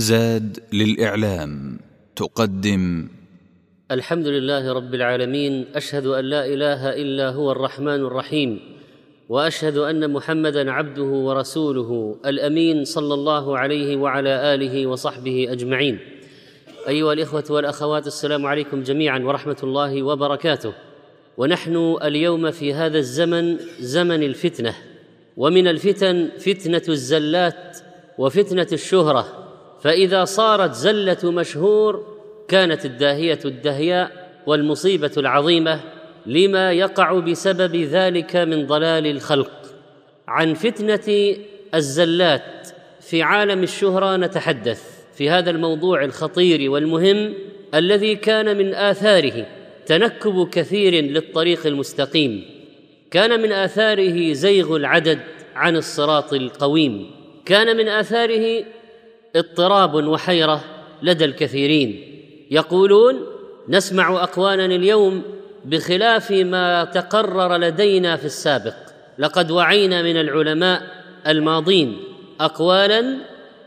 زاد للإعلام تقدم. الحمد لله رب العالمين، أشهد أن لا إله إلا هو الرحمن الرحيم، وأشهد أن محمدًا عبده ورسوله الأمين صلى الله عليه وعلى آله وصحبه أجمعين. أيها الإخوة والأخوات، السلام عليكم جميعًا ورحمة الله وبركاته. ونحن اليوم في هذا الزمن، زمن الفتنة، ومن الفتن فتنة الزلات وفتنة الشهرة، فإذا صارت زلة مشهور كانت الداهية الدهياء والمصيبة العظيمة لما يقع بسبب ذلك من ضلال الخلق. عن فتنة الزلات في عالم الشهرة نتحدث في هذا الموضوع الخطير والمهم الذي كان من آثاره تنكب كثير للطريق المستقيم، كان من آثاره زيغ العدد عن الصراط القويم، كان من آثاره اضطراب وحيرة لدى الكثيرين. يقولون نسمع أقوالا اليوم بخلاف ما تقرر لدينا في السابق، لقد وعينا من العلماء الماضين أقوالا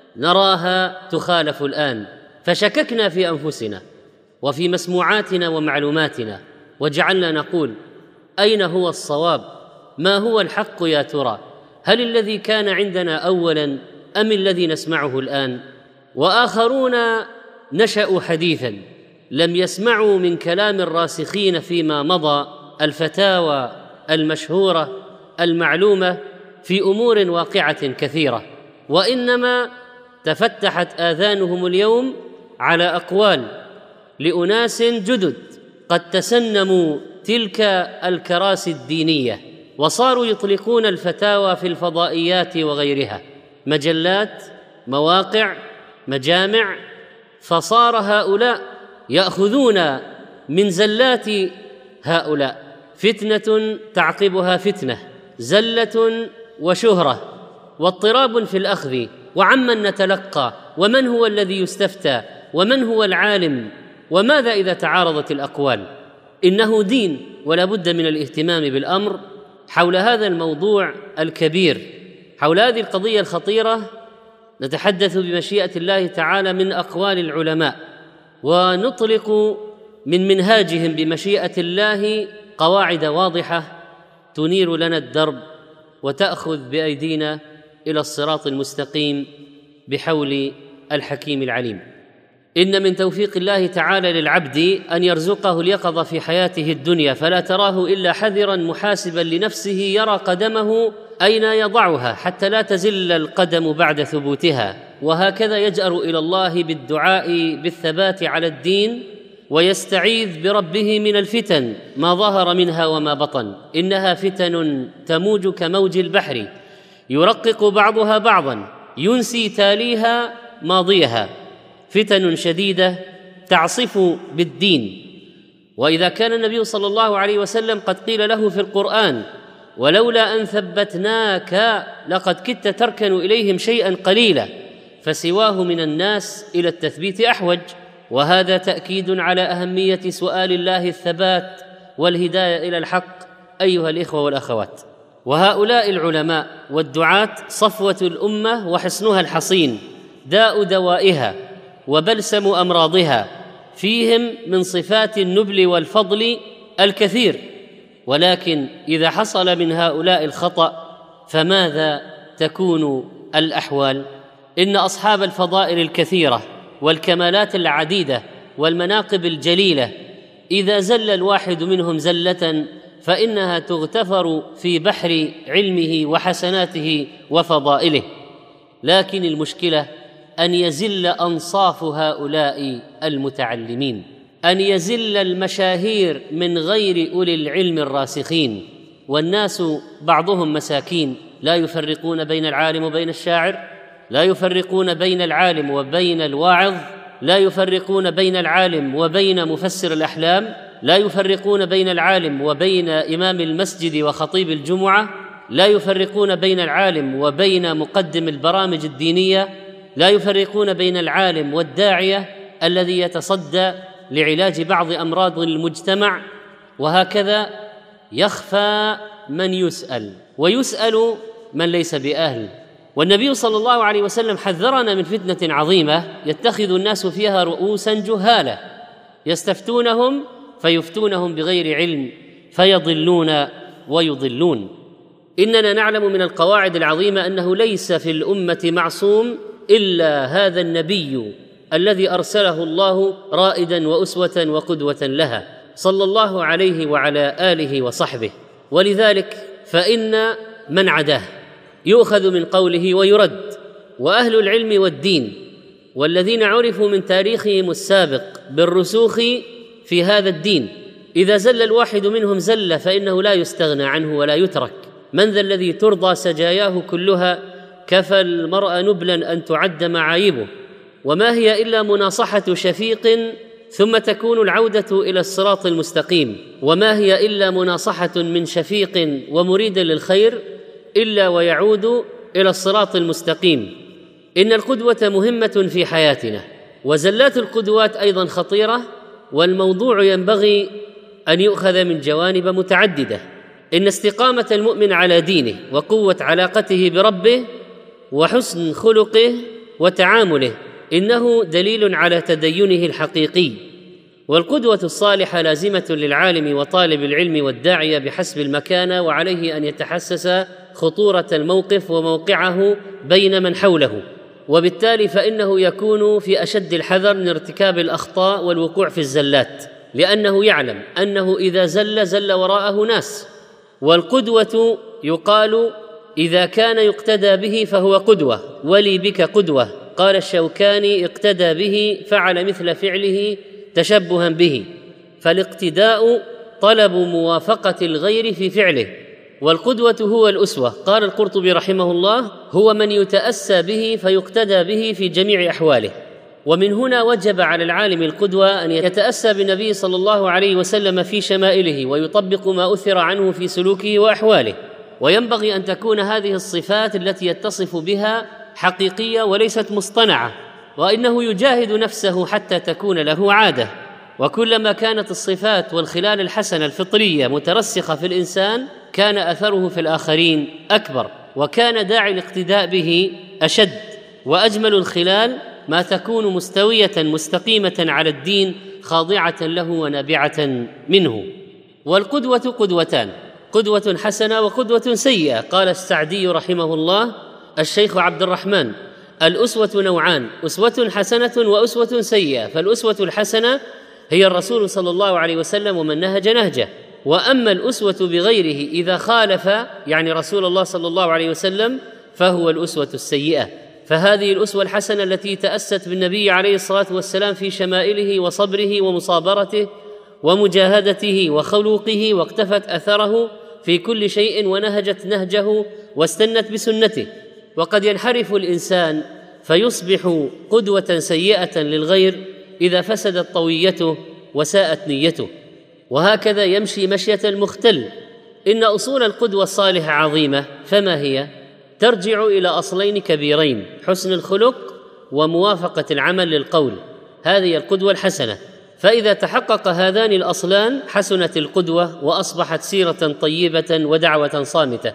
نراها تخالف الآن، فشككنا في أنفسنا وفي مسموعاتنا ومعلوماتنا، وجعلنا نقول أين هو الصواب؟ ما هو الحق يا ترى؟ هل الذي كان عندنا أولا أم الذي نسمعه الآن؟ وآخرون نشأوا حديثا لم يسمعوا من كلام الراسخين فيما مضى الفتاوى المشهورة المعلومة في أمور واقعة كثيرة، وإنما تفتحت آذانهم اليوم على أقوال لأناس جدد قد تسنموا تلك الكراسي الدينية وصاروا يطلقون الفتاوى في الفضائيات وغيرها، مجلات، مواقع، مجامع، فصار هؤلاء يأخذون من زلات هؤلاء فتنة تعقبها فتنة، زلة وشهرة واضطراب في الأخذ، وعمن نتلقى، ومن هو الذي يستفتى، ومن هو العالم، وماذا إذا تعارضت الأقوال؟ إنه دين، ولا بد من الاهتمام بالأمر حول هذا الموضوع الكبير، حول هذه القضية الخطيرة. نتحدث بمشيئة الله تعالى من أقوال العلماء، ونطلق من منهاجهم بمشيئة الله قواعد واضحة تنير لنا الدرب وتأخذ بأيدينا إلى الصراط المستقيم بحول الحكيم العليم. إن من توفيق الله تعالى للعبد أن يرزقه اليقظة في حياته الدنيا، فلا تراه إلا حذرا محاسبا لنفسه يرى قدمه أين يضعها حتى لا تزل القدم بعد ثبوتها، وهكذا يجأر إلى الله بالدعاء بالثبات على الدين، ويستعيذ بربه من الفتن ما ظهر منها وما بطن. إنها فتن تموج كموج البحر يرقق بعضها بعضا ينسي تاليها ماضيها، فتن شديدة تعصف بالدين. وإذا كان النبي صلى الله عليه وسلم قد قيل له في القرآن ولولا أن ثبتناك لقد كدت تركن إليهم شيئا قليلا، فسواه من الناس إلى التثبيت أحوج، وهذا تأكيد على أهمية سؤال الله الثبات والهداية إلى الحق أيها الإخوة والأخوات. وهؤلاء العلماء والدعاة صفوة الأمة وحصنها الحصين، داء دوائها وبلسم أمراضها، فيهم من صفات النبل والفضل الكثير، ولكن إذا حصل من هؤلاء الخطأ فماذا تكون الأحوال؟ إن أصحاب الفضائل الكثيرة والكمالات العديدة والمناقب الجليلة إذا زل الواحد منهم زلة فإنها تغتفر في بحر علمه وحسناته وفضائله، لكن المشكلة أن يزل أنصاف هؤلاء المتعلمين، أن يزل المشاهير من غير أولي العلم الراسخين، والناس بعضهم مساكين لا يفرقون بين العالم وبين الشاعر، لا يفرقون بين العالم وبين الواعظ، لا يفرقون بين العالم وبين مفسر الأحلام، لا يفرقون بين العالم وبين إمام المسجد وخطيب الجمعة، لا يفرقون بين العالم وبين مقدم البرامج الدينية، لا يفرقون بين العالم والداعية الذي يتصدى لعلاج بعض أمراض المجتمع، وهكذا يخفى من يسأل ويسأل من ليس بأهل، والنبي صلى الله عليه وسلم حذرنا من فتنة عظيمة يتخذ الناس فيها رؤوسا جهالا يستفتونهم فيفتونهم بغير علم فيضلون ويضلون. إننا نعلم من القواعد العظيمة أنه ليس في الأمة معصوم إلا هذا النبي الذي أرسله الله رائدا وأسوة وقدوة لها صلى الله عليه وعلى آله وصحبه. ولذلك فإن من عداه يؤخذ من قوله ويرد. وأهل العلم والدين والذين عرفوا من تاريخهم السابق بالرسوخ في هذا الدين إذا زل الواحد منهم زل فإنه لا يستغنى عنه ولا يترك. من ذا الذي ترضى سجاياه كلها كفى المرء نبلا أن تعد معايبه. وما هي إلا مناصحة شفيق ثم تكون العودة إلى الصراط المستقيم. وما هي إلا مناصحة من شفيق ومريد للخير إلا ويعود إلى الصراط المستقيم. إن القدوة مهمة في حياتنا، وزلات القدوات أيضا خطيرة، والموضوع ينبغي أن يؤخذ من جوانب متعددة. إن استقامة المؤمن على دينه وقوة علاقته بربه وحسن خلقه وتعامله إنه دليل على تدينه الحقيقي. والقدوة الصالحة لازمة للعالم وطالب العلم والداعية بحسب المكانة، وعليه أن يتحسس خطورة الموقف وموقعه بين من حوله، وبالتالي فإنه يكون في أشد الحذر من ارتكاب الأخطاء والوقوع في الزلات، لأنه يعلم أنه إذا زل وراءه ناس. والقدوة يقال إذا كان يقتدى به فهو قدوة. ولي بك قدوة، قال الشوكاني اقتدى به فعل مثل فعله تشبها به. فالاقتداء طلب موافقة الغير في فعله، والقدوة هو الأسوة. قال القرطبي رحمه الله هو من يتأسى به فيقتدى به في جميع أحواله. ومن هنا وجب على العالم القدوة أن يتأسى بالنبي صلى الله عليه وسلم في شمائله ويطبق ما أثر عنه في سلوكه وأحواله. وينبغي أن تكون هذه الصفات التي يتصف بها حقيقية وليست مصطنعة، وإنه يجاهد نفسه حتى تكون له عادة. وكلما كانت الصفات والخلال الحسنة الفطرية مترسخة في الإنسان كان أثره في الآخرين أكبر، وكان داعي الاقتداء به أشد. وأجمل الخلال ما تكون مستوية مستقيمة على الدين خاضعة له ونابعة منه. والقدوة قدوتان، قدوة حسنة وقدوة سيئة. قال السعدي رحمه الله الشيخ عبد الرحمن الأسوة نوعان، أسوة حسنة وأسوة سيئة. فالأسوة الحسنة هي الرسول صلى الله عليه وسلم ومن نهج نهجه. وأما الأسوة بغيره إذا خالف يعني رسول الله صلى الله عليه وسلم فهو الأسوة السيئة. فهذه الأسوة الحسنة التي تأست بالنبي عليه الصلاة والسلام في شمائله وصبره ومصابرته ومجاهدته وخلوقه، واقتفت أثره في كل شيء ونهجت نهجه واستنت بسنته. وقد ينحرف الإنسان فيصبح قدوة سيئة للغير إذا فسدت طويته وساءت نيته، وهكذا يمشي مشية المختل. إن أصول القدوة الصالحة عظيمة، فما هي؟ ترجع إلى أصلين كبيرين: حسن الخلق وموافقة العمل للقول. هذه القدوة الحسنة. فإذا تحقق هذان الأصلان حسنت القدوة وأصبحت سيرة طيبة ودعوة صامتة.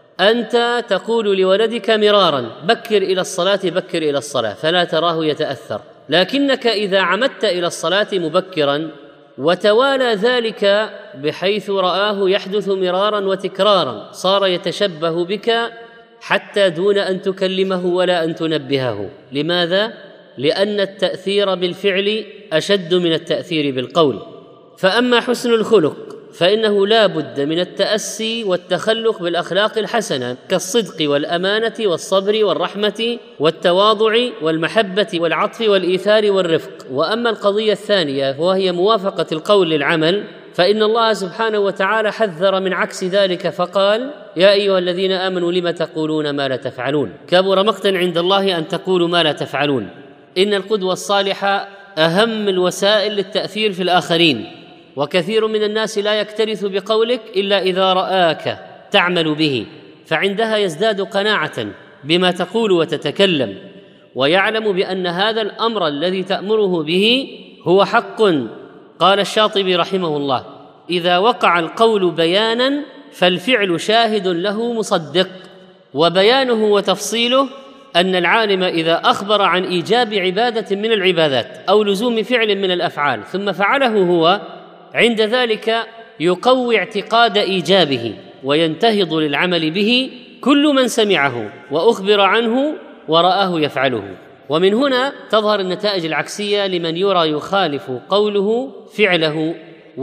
أنت تقول لولدك مرارا: بكر إلى الصلاة بكر إلى الصلاة، فلا تراه يتأثر. لكنك إذا عمدت إلى الصلاة مبكرا وتوالى ذلك بحيث رآه يحدث مرارا وتكرارا صار يتشبه بك حتى دون أن تكلمه ولا أن تنبهه. لماذا؟ لأن التأثير بالفعل أشد من التأثير بالقول. فأما حسن الخلق فإنه لا بد من التأسي والتخلق بالأخلاق الحسنة كالصدق والأمانة والصبر والرحمة والتواضع والمحبة والعطف والإيثار والرفق. وأما القضية الثانية وهي موافقة القول للعمل فإن الله سبحانه وتعالى حذر من عكس ذلك فقال: يا أيها الذين آمنوا لم تقولون ما لا تفعلون، كبر مقتا عند الله أن تقولوا ما لا تفعلون. إن القدوة الصالحة أهم الوسائل للتأثير في الآخرين، وكثير من الناس لا يكترث بقولك إلا إذا رآك تعمل به، فعندها يزداد قناعة بما تقول وتتكلم، ويعلم بأن هذا الأمر الذي تأمره به هو حق. قال الشاطبي رحمه الله: إذا وقع القول بيانا فالفعل شاهد له مصدق. وبيانه وتفصيله أن العالم إذا أخبر عن إيجاب عبادة من العبادات أو لزوم فعل من الأفعال ثم فعله هو، عند ذلك يقوي اعتقاد إيجابه وينتهض للعمل به كل من سمعه وأخبر عنه ورآه يفعله. ومن هنا تظهر النتائج العكسية لمن يرى يخالف قوله فعله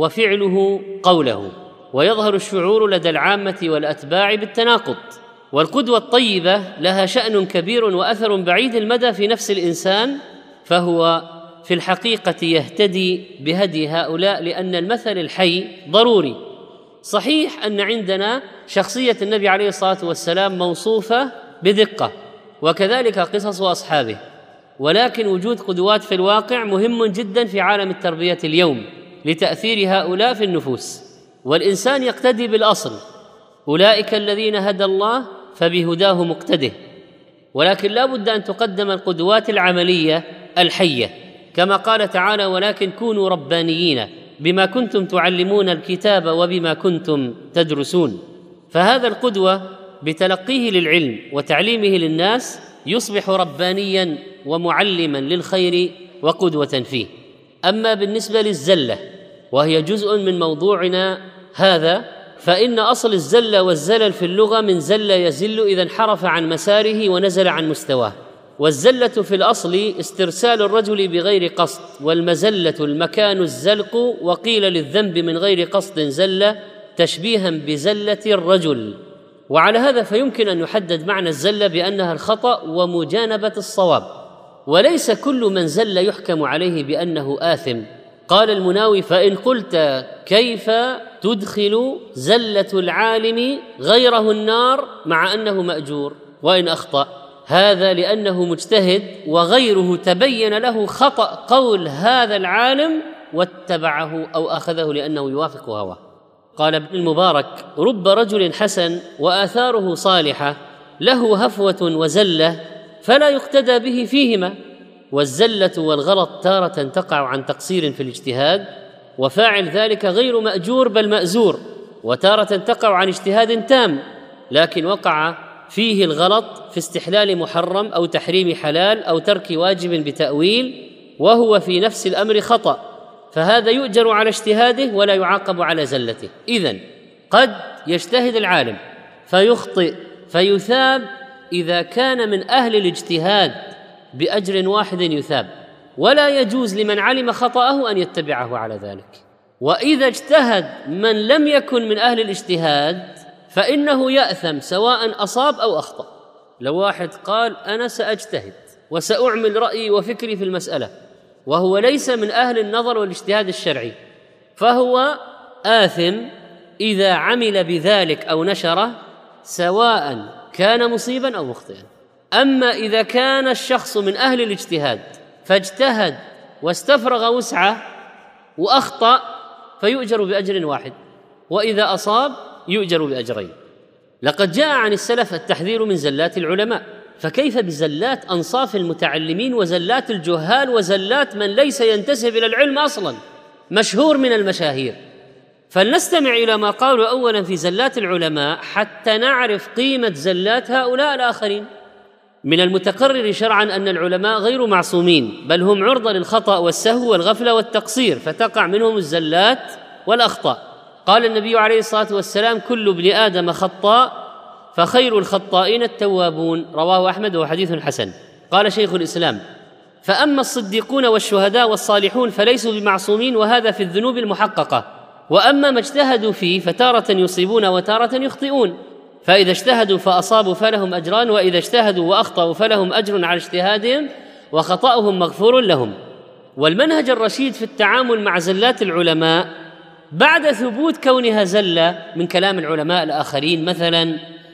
وفعله قوله، ويظهر الشعور لدى العامة والأتباع بالتناقض. والقدوة الطيبة لها شأن كبير وأثر بعيد المدى في نفس الإنسان، فهو في الحقيقة يهتدي بهدي هؤلاء، لأن المثل الحي ضروري. صحيح أن عندنا شخصية النبي عليه الصلاة والسلام موصوفة بدقة، وكذلك قصص أصحابه، ولكن وجود قدوات في الواقع مهم جدا في عالم التربية اليوم لتأثير هؤلاء في النفوس. والإنسان يقتدي بالأصل، أولئك الذين هدى الله فبهداه مقتده، ولكن لا بد أن تقدم القدوات العملية الحية، كما قال تعالى: ولكن كونوا ربانيين بما كنتم تعلمون الكتاب وبما كنتم تدرسون. فهذا القدوة بتلقيه للعلم وتعليمه للناس يصبح ربانيا ومعلما للخير وقدوة فيه. أما بالنسبة للزلة، وهي جزء من موضوعنا هذا، فإن أصل الزلة والزلل في اللغة من زل يزل إذا انحرف عن مساره ونزل عن مستواه. والزلة في الأصل استرسال الرجل بغير قصد، والمزلة المكان الزلق، وقيل للذنب من غير قصد زلة تشبيها بزلة الرجل. وعلى هذا فيمكن أن يحدد معنى الزلة بأنها الخطأ ومجانبة الصواب، وليس كل من زل يحكم عليه بأنه آثم. قال المناوي: فإن قلت كيف تدخل زلة العالم غيره النار مع أنه مأجور وإن أخطأ؟ هذا لأنه مجتهد وغيره تبين له خطأ قول هذا العالم واتبعه أو أخذه لأنه يوافق هواه. قال ابن المبارك: رب رجل حسن وآثاره صالحة له هفوة وزلة فلا يقتدى به فيهما. والزلة والغلط تارة تقع عن تقصير في الاجتهاد وفاعل ذلك غير مأجور بل مأزور، وتارة تقع عن اجتهاد تام لكن وقع فيه الغلط في استحلال محرم أو تحريم حلال أو ترك واجب بتأويل، وهو في نفس الأمر خطأ، فهذا يؤجر على اجتهاده ولا يعاقب على زلته. إذن قد يجتهد العالم فيخطئ فيثاب إذا كان من أهل الاجتهاد بأجر واحد يثاب، ولا يجوز لمن علم خطأه أن يتبعه على ذلك. وإذا اجتهد من لم يكن من أهل الاجتهاد فإنه يأثم سواء أصاب أو أخطأ. لو واحد قال أنا سأجتهد وسأعمل رأيي وفكري في المسألة وهو ليس من أهل النظر والاجتهاد الشرعي، فهو آثم إذا عمل بذلك أو نشره سواء كان مصيبا أو مخطئا. أما إذا كان الشخص من أهل الاجتهاد فاجتهد واستفرغ وسعه وأخطأ فيؤجر بأجر واحد، وإذا أصاب يؤجر بأجرين. لقد جاء عن السلف التحذير من زلات العلماء، فكيف بزلات أنصاف المتعلمين وزلات الجهال وزلات من ليس ينتسب إلى العلم أصلا، مشهور من المشاهير. فلنستمع إلى ما قالوا أولا في زلات العلماء حتى نعرف قيمة زلات هؤلاء الآخرين. من المتقرر شرعا أن العلماء غير معصومين، بل هم عرضة للخطأ والسهو والغفلة والتقصير، فتقع منهم الزلات والأخطاء. قال النبي عليه الصلاة والسلام: كل ابن آدم خطاء فخير الخطائين التوابون، رواه أحمد وحديث حسن. قال شيخ الإسلام: فأما الصديقون والشهداء والصالحون فليسوا بمعصومين، وهذا في الذنوب المحققة، وأما ما اجتهدوا فيه فتارة يصيبون وتارة يخطئون، فإذا اجتهدوا فأصابوا فلهم أجران، وإذا اجتهدوا وأخطأوا فلهم أجر على اجتهادهم وخطأهم مغفور لهم. والمنهج الرشيد في التعامل مع زلات العلماء بعد ثبوت كونها زلة من كلام العلماء الآخرين مثلا،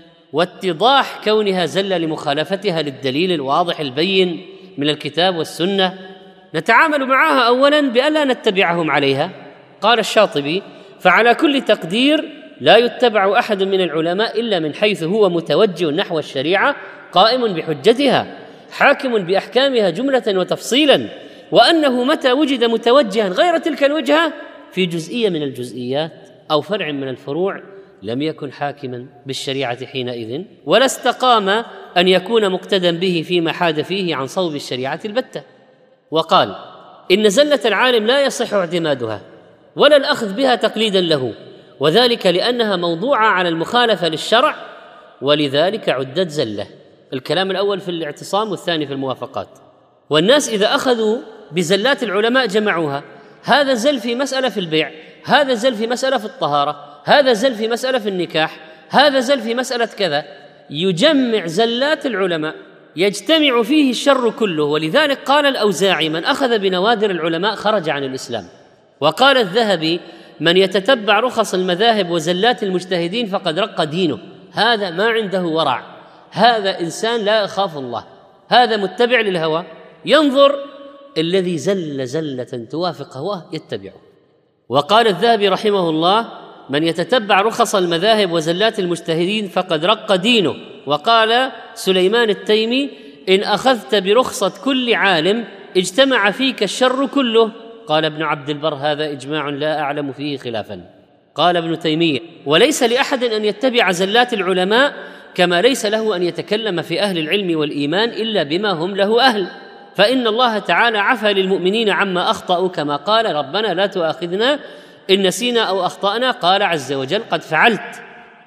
واتضاح كونها زلة لمخالفتها للدليل الواضح البين من الكتاب والسنة، نتعامل معها أولا بألا نتبعهم عليها. قال الشاطبي: فعلى كل تقدير لا يتبع أحد من العلماء إلا من حيث هو متوجه نحو الشريعة قائم بحجتها حاكم بأحكامها جملة وتفصيلا، وأنه متى وجد متوجها غير تلك الوجهة في جزئية من الجزئيات أو فرع من الفروع لم يكن حاكما بالشريعة حينئذ، ولا استقام أن يكون مقتدى به فيما حاد فيه عن صوب الشريعة البتة. وقال إن زلة العالم لا يصح اعتمادها ولا الأخذ بها تقليدا له، وذلك لأنها موضوعة على المخالفة للشرع، ولذلك عدت زلة. الكلام الأول في الاعتصام والثاني في الموافقات. والناس إذا أخذوا بزلات العلماء جمعوها، هذا زل في مسألة في البيع، هذا زل في مسألة في الطهارة، هذا زل في مسألة في النكاح، هذا زل في مسألة كذا، يجمع زلات العلماء يجتمع فيه الشر كله. ولذلك قال الأوزاعي من أخذ بنوادر العلماء خرج عن الإسلام. وقال الذهبي من يتتبع رخص المذاهب وزلات المجتهدين فقد رق دينه. هذا ما عنده ورع، هذا إنسان لا يخاف الله، هذا متبع للهوى، ينظر الذي زل زلة توافق هواه يتبعه. وقال الذهبي رحمه الله من يتتبع رخص المذاهب وزلات المجتهدين فقد رق دينه. وقال سليمان التيمي إن أخذت برخصة كل عالم اجتمع فيك الشر كله. قال ابن عبد البر هذا إجماع لا أعلم فيه خلافا. قال ابن تيمية وليس لأحد أن يتبع زلات العلماء كما ليس له أن يتكلم في أهل العلم والإيمان إلا بما هم له أهل، فإن الله تعالى عفى للمؤمنين عما أخطأوا كما قال ربنا لا تؤاخذنا إن نسينا أو أخطأنا، قال عز وجل قد فعلت،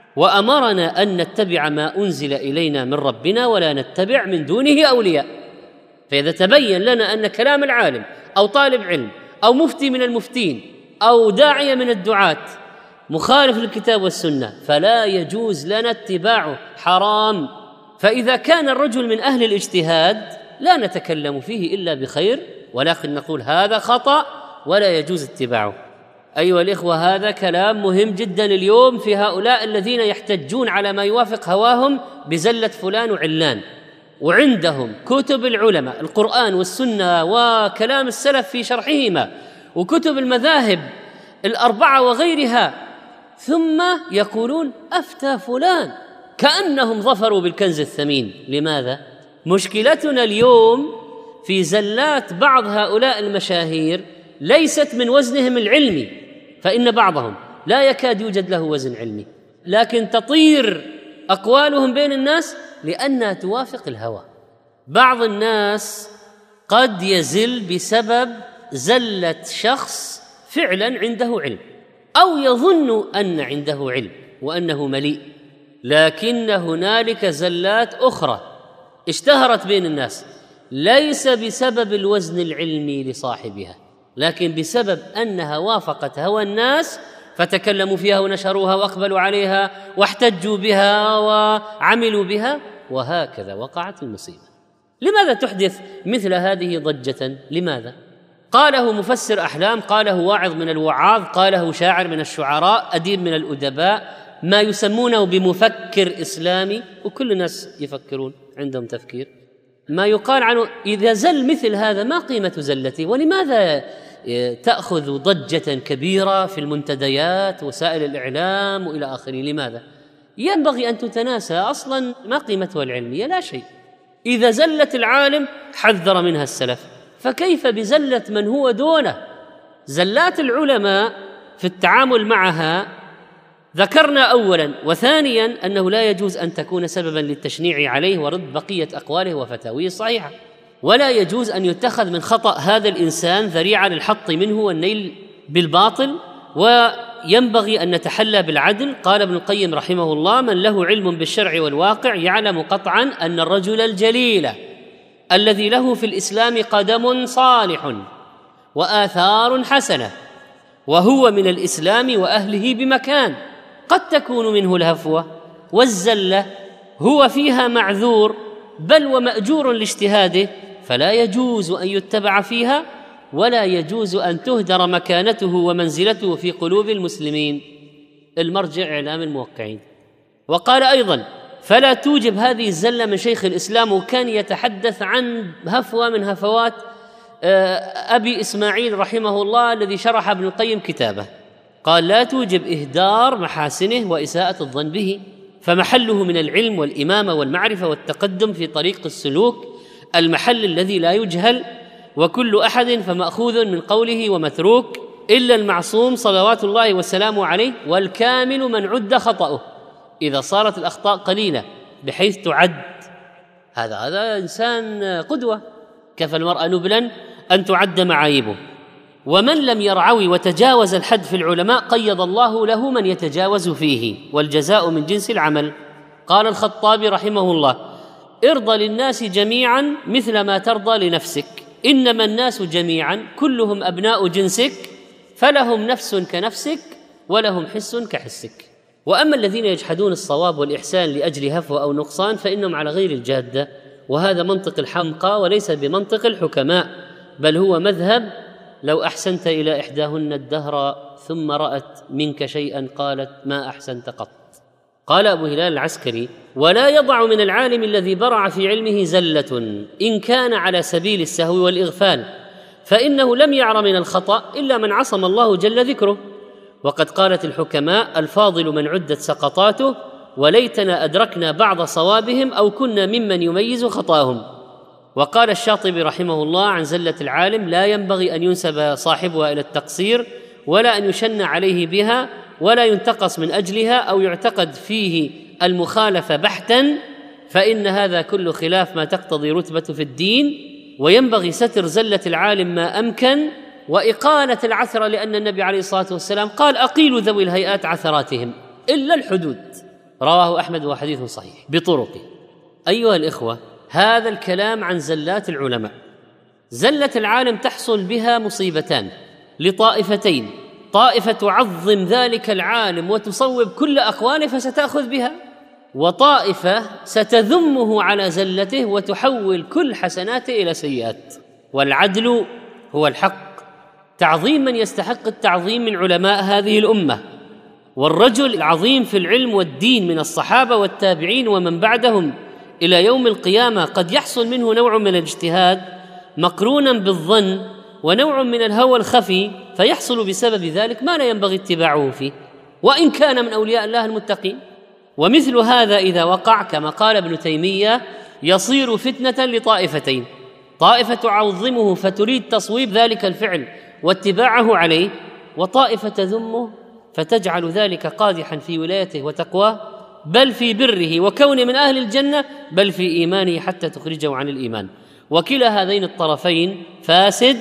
وأمرنا أن نتبع ما أنزل إلينا من ربنا ولا نتبع من دونه أولياء. فإذا تبين لنا أن كلام العالم أو طالب علم أو مفتي من المفتين أو داعية من الدعاة مخالف للكتاب والسنة فلا يجوز لنا اتباعه، حرام. فإذا كان الرجل من أهل الاجتهاد لا نتكلم فيه إلا بخير، ولكن نقول هذا خطأ ولا يجوز اتباعه. أيها الإخوة هذا كلام مهم جدا اليوم في هؤلاء الذين يحتجون على ما يوافق هواهم بزلة فلان وعلان، وعندهم كتب العلماء القرآن والسنة وكلام السلف في شرحهما وكتب المذاهب الأربعة وغيرها، ثم يقولون أفتى فلان كأنهم ظفروا بالكنز الثمين. لماذا؟ مشكلتنا اليوم في زلات بعض هؤلاء المشاهير ليست من وزنهم العلمي، فإن بعضهم لا يكاد يوجد له وزن علمي، لكن تطير أقوالهم بين الناس لأنها توافق الهوى. بعض الناس قد يزل بسبب زلة شخص فعلا عنده علم أو يظن أن عنده علم وأنه مليء، لكن هنالك زلات أخرى اشتهرت بين الناس ليس بسبب الوزن العلمي لصاحبها، لكن بسبب أنها وافقت هوى الناس فتكلموا فيها ونشروها وأقبلوا عليها واحتجوا بها وعملوا بها، وهكذا وقعت المصيبة. لماذا تحدث مثل هذه ضجة؟ لماذا؟ قاله مفسر أحلام، قاله واعظ من الوعاظ، قاله شاعر من الشعراء، أديب من الأدباء، ما يسمونه بمفكر إسلامي، وكل الناس يفكرون عندهم تفكير. ما يقال عنه إذا زل مثل هذا ما قيمة زلته؟ ولماذا تأخذ ضجة كبيرة في المنتديات وسائل الإعلام وإلى آخره؟ لماذا؟ ينبغي أن تتناسى أصلا ما قيمتها العلمية؟ لا شيء. إذا زلت العالم حذر منها السلف، فكيف بزلة من هو دونه؟ زلات العلماء في التعامل معها ذكرنا أولا، وثانيا أنه لا يجوز أن تكون سببا للتشنيع عليه ورد بقية أقواله وفتاويه الصحيحة، ولا يجوز أن يتخذ من خطأ هذا الإنسان ذريعة للحط منه والنيل بالباطل، وينبغي أن نتحلى بالعدل. قال ابن القيم رحمه الله من له علم بالشرع والواقع يعلم قطعا أن الرجل الجليل الذي له في الإسلام قدم صالح وآثار حسنة وهو من الإسلام وأهله بمكان قد تكون منه الهفوة والزلة هو فيها معذور بل ومأجور لاجتهاده، فلا يجوز أن يتبع فيها ولا يجوز أن تهدر مكانته ومنزلته في قلوب المسلمين. المرجع إعلام الموقعين. وقال أيضا فلا توجب هذه الزلة من شيخ الإسلام، وكان يتحدث عن هفوة من هفوات أبي إسماعيل رحمه الله الذي شرح ابن القيم كتابه، قال لا توجب إهدار محاسنه وإساءة الظن به، فمحله من العلم والإمامة والمعرفة والتقدم في طريق السلوك، المحل الذي لا يجهل، وكل أحد فمأخوذ من قوله ومتروك، إلا المعصوم صلوات الله وسلامه عليه، والكامل من عد خطأه. إذا صارت الأخطاء قليلة بحيث تعد، هذا إنسان قدوة، كفى المرء نبلا أن تعد معايبه. ومن لم يرعوي وتجاوز الحد في العلماء قيض الله له من يتجاوز فيه، والجزاء من جنس العمل. قال الخطابي رحمه الله: ارض للناس جميعا مثل ما ترضى لنفسك، إنما الناس جميعا كلهم أبناء جنسك، فلهم نفس كنفسك ولهم حس كحسك. وأما الذين يجحدون الصواب والإحسان لأجل هفوة أو نقصان فإنهم على غير الجادة، وهذا منطق الحمقى وليس بمنطق الحكماء، بل هو مذهب لو أحسنت إلى إحداهن الدهر ثم رأت منك شيئا قالت ما أحسنت قط. قال أبو هلال العسكري: ولا يضع من العالم الذي برع في علمه زلة إن كان على سبيل السهو والإغفال، فإنه لم يعر من الخطأ إلا من عصم الله جل ذكره. وقد قالت الحكماء: الفاضل من عدت سقطاته، وليتنا أدركنا بعض صوابهم أو كنا ممن يميز خطاهم. وقال الشاطبي رحمه الله عن زلة العالم: لا ينبغي أن ينسب صاحبها إلى التقصير، ولا أن يشن عليه بها، ولا ينتقص من أجلها أو يعتقد فيه المخالفة بحتا، فإن هذا كل خلاف ما تقتضي رتبة في الدين. وينبغي ستر زلة العالم ما أمكن، وإقالة العثرة، لأن النبي عليه الصلاة والسلام قال: أقيلوا ذوي الهيئات عثراتهم إلا الحدود. رواه أحمد وحديث صحيح بطرقه. أيها الإخوة، هذا الكلام عن زلات العلماء. زلة العالم تحصل بها مصيبتان لطائفتين: طائفة تعظم ذلك العالم وتصوب كل أقواله فستأخذ بها، وطائفة ستذمه على زلته وتحول كل حسناته إلى سيئات. والعدل هو الحق، تعظيم من يستحق التعظيم من علماء هذه الأمة، والرجل العظيم في العلم والدين من الصحابة والتابعين ومن بعدهم إلى يوم القيامة قد يحصل منه نوع من الاجتهاد مقرونا بالظن ونوع من الهوى الخفي، فيحصل بسبب ذلك ما لا ينبغي اتباعه فيه، وإن كان من أولياء الله المتقين. ومثل هذا إذا وقع كما قال ابن تيمية يصير فتنة لطائفتين: طائفة تعظمه فتريد تصويب ذلك الفعل واتباعه عليه، وطائفة تذمه فتجعل ذلك قادحا في ولايته وتقواه، بل في بره وكونه من أهل الجنة، بل في إيمانه حتى تخرجه عن الإيمان. وكلا هذين الطرفين فاسد،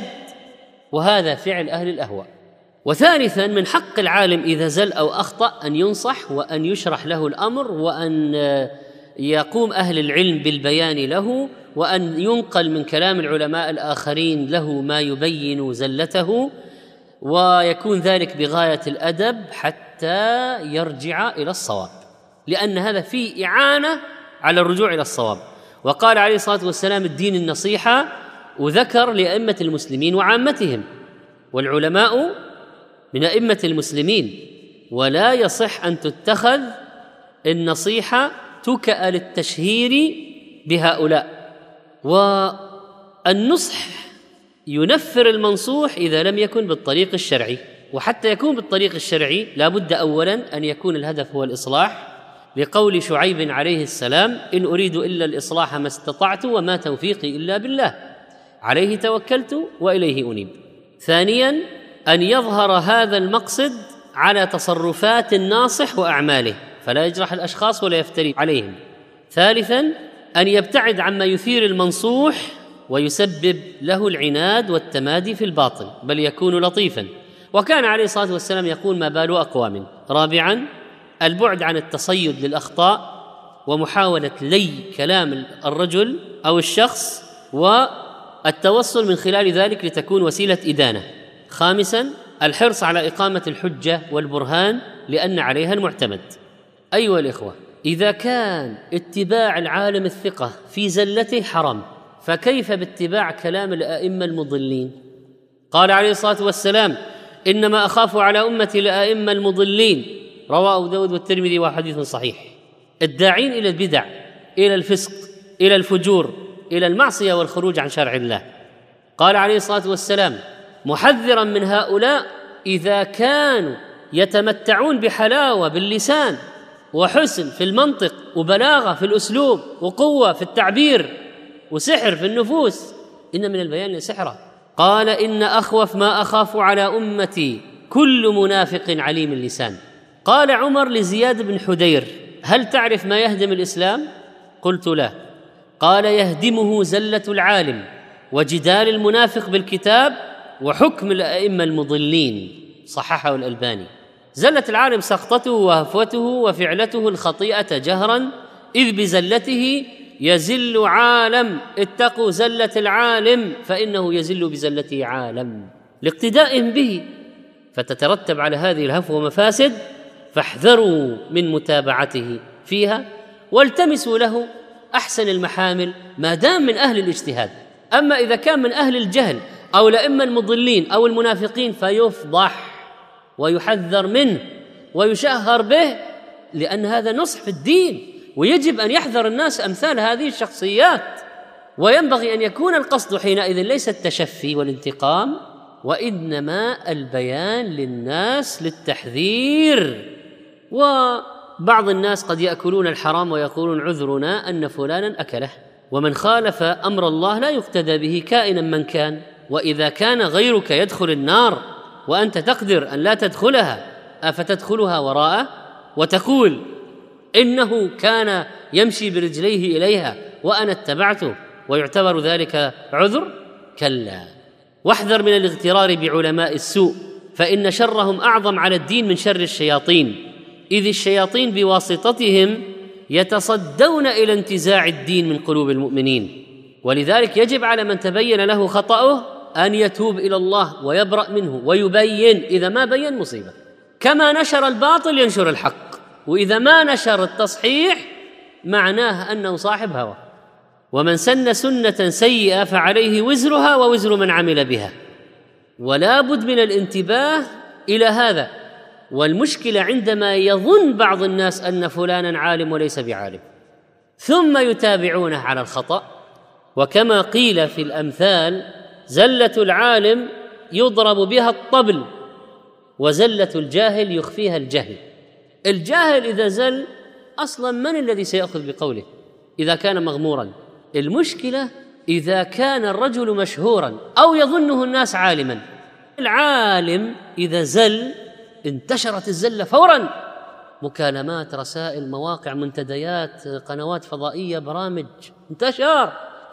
وهذا فعل أهل الأهواء. وثالثا، من حق العالم إذا زل أو أخطأ أن ينصح وأن يشرح له الأمر، وأن يقوم أهل العلم بالبيان له، وأن ينقل من كلام العلماء الآخرين له ما يبين زلته، ويكون ذلك بغاية الأدب حتى يرجع إلى الصواب، لأن هذا فيه إعانة على الرجوع إلى الصواب. وقال عليه الصلاة والسلام: الدين النصيحة، وذكر لأئمة المسلمين وعامتهم، والعلماء من أئمة المسلمين، ولا يصح أن تتخذ النصيحة تكأ للتشهير بهؤلاء. والنصح ينفر المنصوح إذا لم يكن بالطريق الشرعي، وحتى يكون بالطريق الشرعي لا بد أولا أن يكون الهدف هو الإصلاح، لقول شعيب عليه السلام: إن أريد إلا الإصلاح ما استطعت وما توفيقي إلا بالله، عليه توكلت وإليه أنيب. ثانيا، أن يظهر هذا المقصد على تصرفات الناصح وأعماله، فلا يجرح الأشخاص ولا يفتري عليهم. ثالثا، أن يبتعد عما يثير المنصوح ويسبب له العناد والتمادي في الباطل، بل يكون لطيفا. وكان عليه الصلاة والسلام يقول: ما بال أقوام. رابعا، البعد عن التصيد للأخطاء ومحاولة لي كلام الرجل أو الشخص والتوصل من خلال ذلك لتكون وسيلة إدانة. خامسا، الحرص على إقامة الحجة والبرهان لأن عليها المعتمد. أيها الإخوة، إذا كان اتباع العالم الثقة في زلته حرام، فكيف باتباع كلام الأئمة المضلين؟ قال عليه الصلاة والسلام: إنما أخاف على أمتي الأئمة المضلين، رواه أبو داود والترمذي وحديث صحيح. الداعين إلى البدع، إلى الفسق، إلى الفجور، إلى المعصية والخروج عن شرع الله. قال عليه الصلاة والسلام محذرا من هؤلاء: إذا كانوا يتمتعون بحلاوة باللسان وحسن في المنطق وبلاغة في الأسلوب وقوة في التعبير وسحر في النفوس، إن من البيان لسحرة. قال: إن أخوف ما أخاف على أمتي كل منافق عليم اللسان. قال عمر لزياد بن حدير: هل تعرف ما يهدم الإسلام؟ قلت: لا. قال: يهدمه زلة العالم وجدال المنافق بالكتاب وحكم الأئمة المضلين. صححه الألباني. زلة العالم سقطته وهفوته وفعلته الخطيئة جهرا، إذ بزلته يزل عالم. اتقوا زلة العالم فإنه يزل بزلته عالم، لاقتداء به، فتترتب على هذه الهفوة مفاسد، فاحذروا من متابعته فيها والتمسوا له أحسن المحامل ما دام من أهل الاجتهاد. أما إذا كان من أهل الجهل أو الأئمة المضلين أو المنافقين فيفضح ويحذر منه ويشهر به، لأن هذا نصح في الدين، ويجب أن يحذر الناس أمثال هذه الشخصيات. وينبغي أن يكون القصد حينئذ ليس التشفي والانتقام، وإنما البيان للناس للتحذير. وبعض الناس قد يأكلون الحرام ويقولون: عذرنا أن فلانا أكله. ومن خالف أمر الله لا يقتدى به كائنا من كان. وإذا كان غيرك يدخل النار وأنت تقدر أن لا تدخلها، أفتدخلها وراءه وتقول إنه كان يمشي برجليه إليها وأنا اتبعته ويعتبر ذلك عذر؟ كلا. واحذر من الاغترار بعلماء السوء، فإن شرهم أعظم على الدين من شر الشياطين، إذ الشياطين بواسطتهم يتصدون إلى انتزاع الدين من قلوب المؤمنين. ولذلك يجب على من تبين له خطأه أن يتوب إلى الله ويبرأ منه ويبين. إذا ما بين مصيبة. كما نشر الباطل ينشر الحق، وإذا ما نشر التصحيح معناه أنه صاحب هوى. ومن سن سنة سيئة فعليه وزرها ووزر من عمل بها. ولا بد من الانتباه إلى هذا. والمشكلة عندما يظن بعض الناس أن فلانا عالم وليس بعالم، ثم يتابعونه على الخطأ. وكما قيل في الأمثال: زلة العالم يضرب بها الطبل، وزلة الجاهل يخفيها الجهل. الجاهل إذا زل أصلا من الذي سيأخذ بقوله إذا كان مغمورا؟ المشكلة إذا كان الرجل مشهورا أو يظنه الناس عالما. العالم إذا زل انتشرت الزلة فورا، مكالمات، رسائل، مواقع، منتديات، قنوات فضائية، برامج، انتشار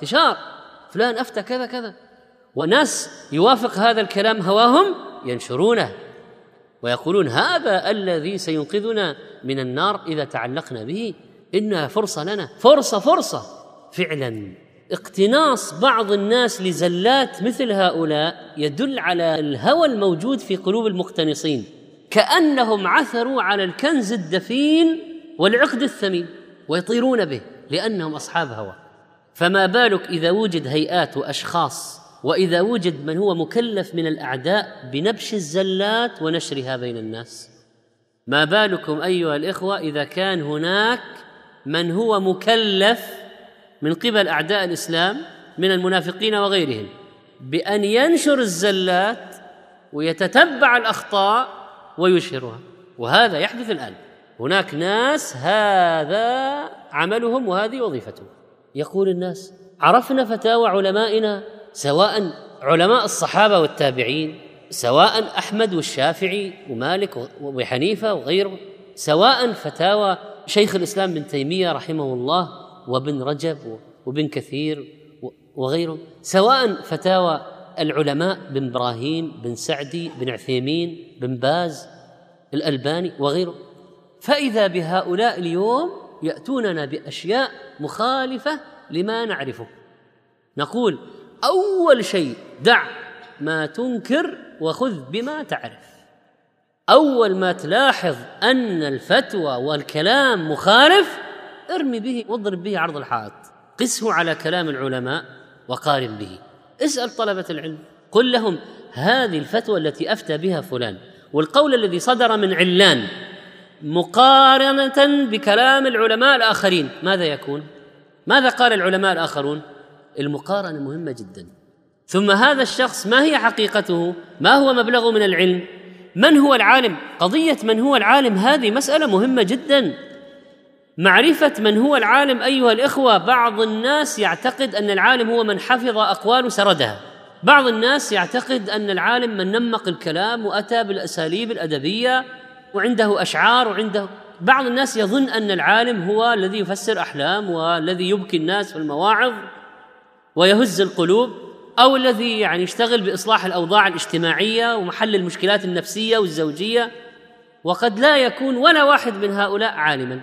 فلان أفتى كذا كذا، وناس يوافق هذا الكلام هواهم ينشرونه ويقولون هذا الذي سينقذنا من النار إذا تعلقنا به، إنها فرصة لنا، فرصة. فعلا اقتناص بعض الناس لزلات مثل هؤلاء يدل على الهوى الموجود في قلوب المقتنصين، كأنهم عثروا على الكنز الدفين والعقد الثمين ويطيرون به لأنهم أصحاب هوى. فما بالك إذا وجد هيئات وأشخاص، وإذا وجد من هو مكلف من الأعداء بنبش الزلات ونشرها بين الناس؟ ما بالكم أيها الإخوة إذا كان هناك من هو مكلف من قبل أعداء الإسلام من المنافقين وغيرهم بأن ينشر الزلات ويتتبع الأخطاء ويشهرها. وهذا يحدث الآن. هناك ناس هذا عملهم وهذه وظيفتهم. يقول الناس: عرفنا فتاوى علمائنا، سواء علماء الصحابة والتابعين، سواء أحمد والشافعي ومالك وحنيفة وغيره، سواء فتاوى شيخ الإسلام بن تيمية رحمه الله وابن رجب وابن كثير وغيره، سواء فتاوى العلماء بن إبراهيم بن سعدي بن عثيمين بن باز الألباني وغيره. فإذا بهؤلاء اليوم يأتوننا بأشياء مخالفة لما نعرفه. نقول: أول شيء دع ما تنكر وخذ بما تعرف. أول ما تلاحظ أن الفتوى والكلام مخالف ارمي به واضرب به عرض الحائط، قسه على كلام العلماء وقارن به. اسأل طلبة العلم، قل لهم: هذه الفتوى التي أفتى بها فلان والقول الذي صدر من علان مقارنة بكلام العلماء الآخرين ماذا يكون؟ ماذا قال العلماء الآخرون؟ المقارنة مهمة جدا. ثم هذا الشخص ما هي حقيقته؟ ما هو مبلغه من العلم؟ من هو العالم؟ قضية من هو العالم هذه مسألة مهمة جدا. معرفة من هو العالم أيها الإخوة، بعض الناس يعتقد أن العالم هو من حفظ أقوال سردها بعض الناس يعتقد أن العالم من نمق الكلام وأتى بالأساليب الأدبية وعنده أشعار وعنده. بعض الناس يظن أن العالم هو الذي يفسر أحلام والذي يبكي الناس في المواعظ ويهز القلوب، أو الذي يشتغل بإصلاح الأوضاع الاجتماعية ومحل المشكلات النفسية والزوجية، وقد لا يكون ولا واحد من هؤلاء عالما.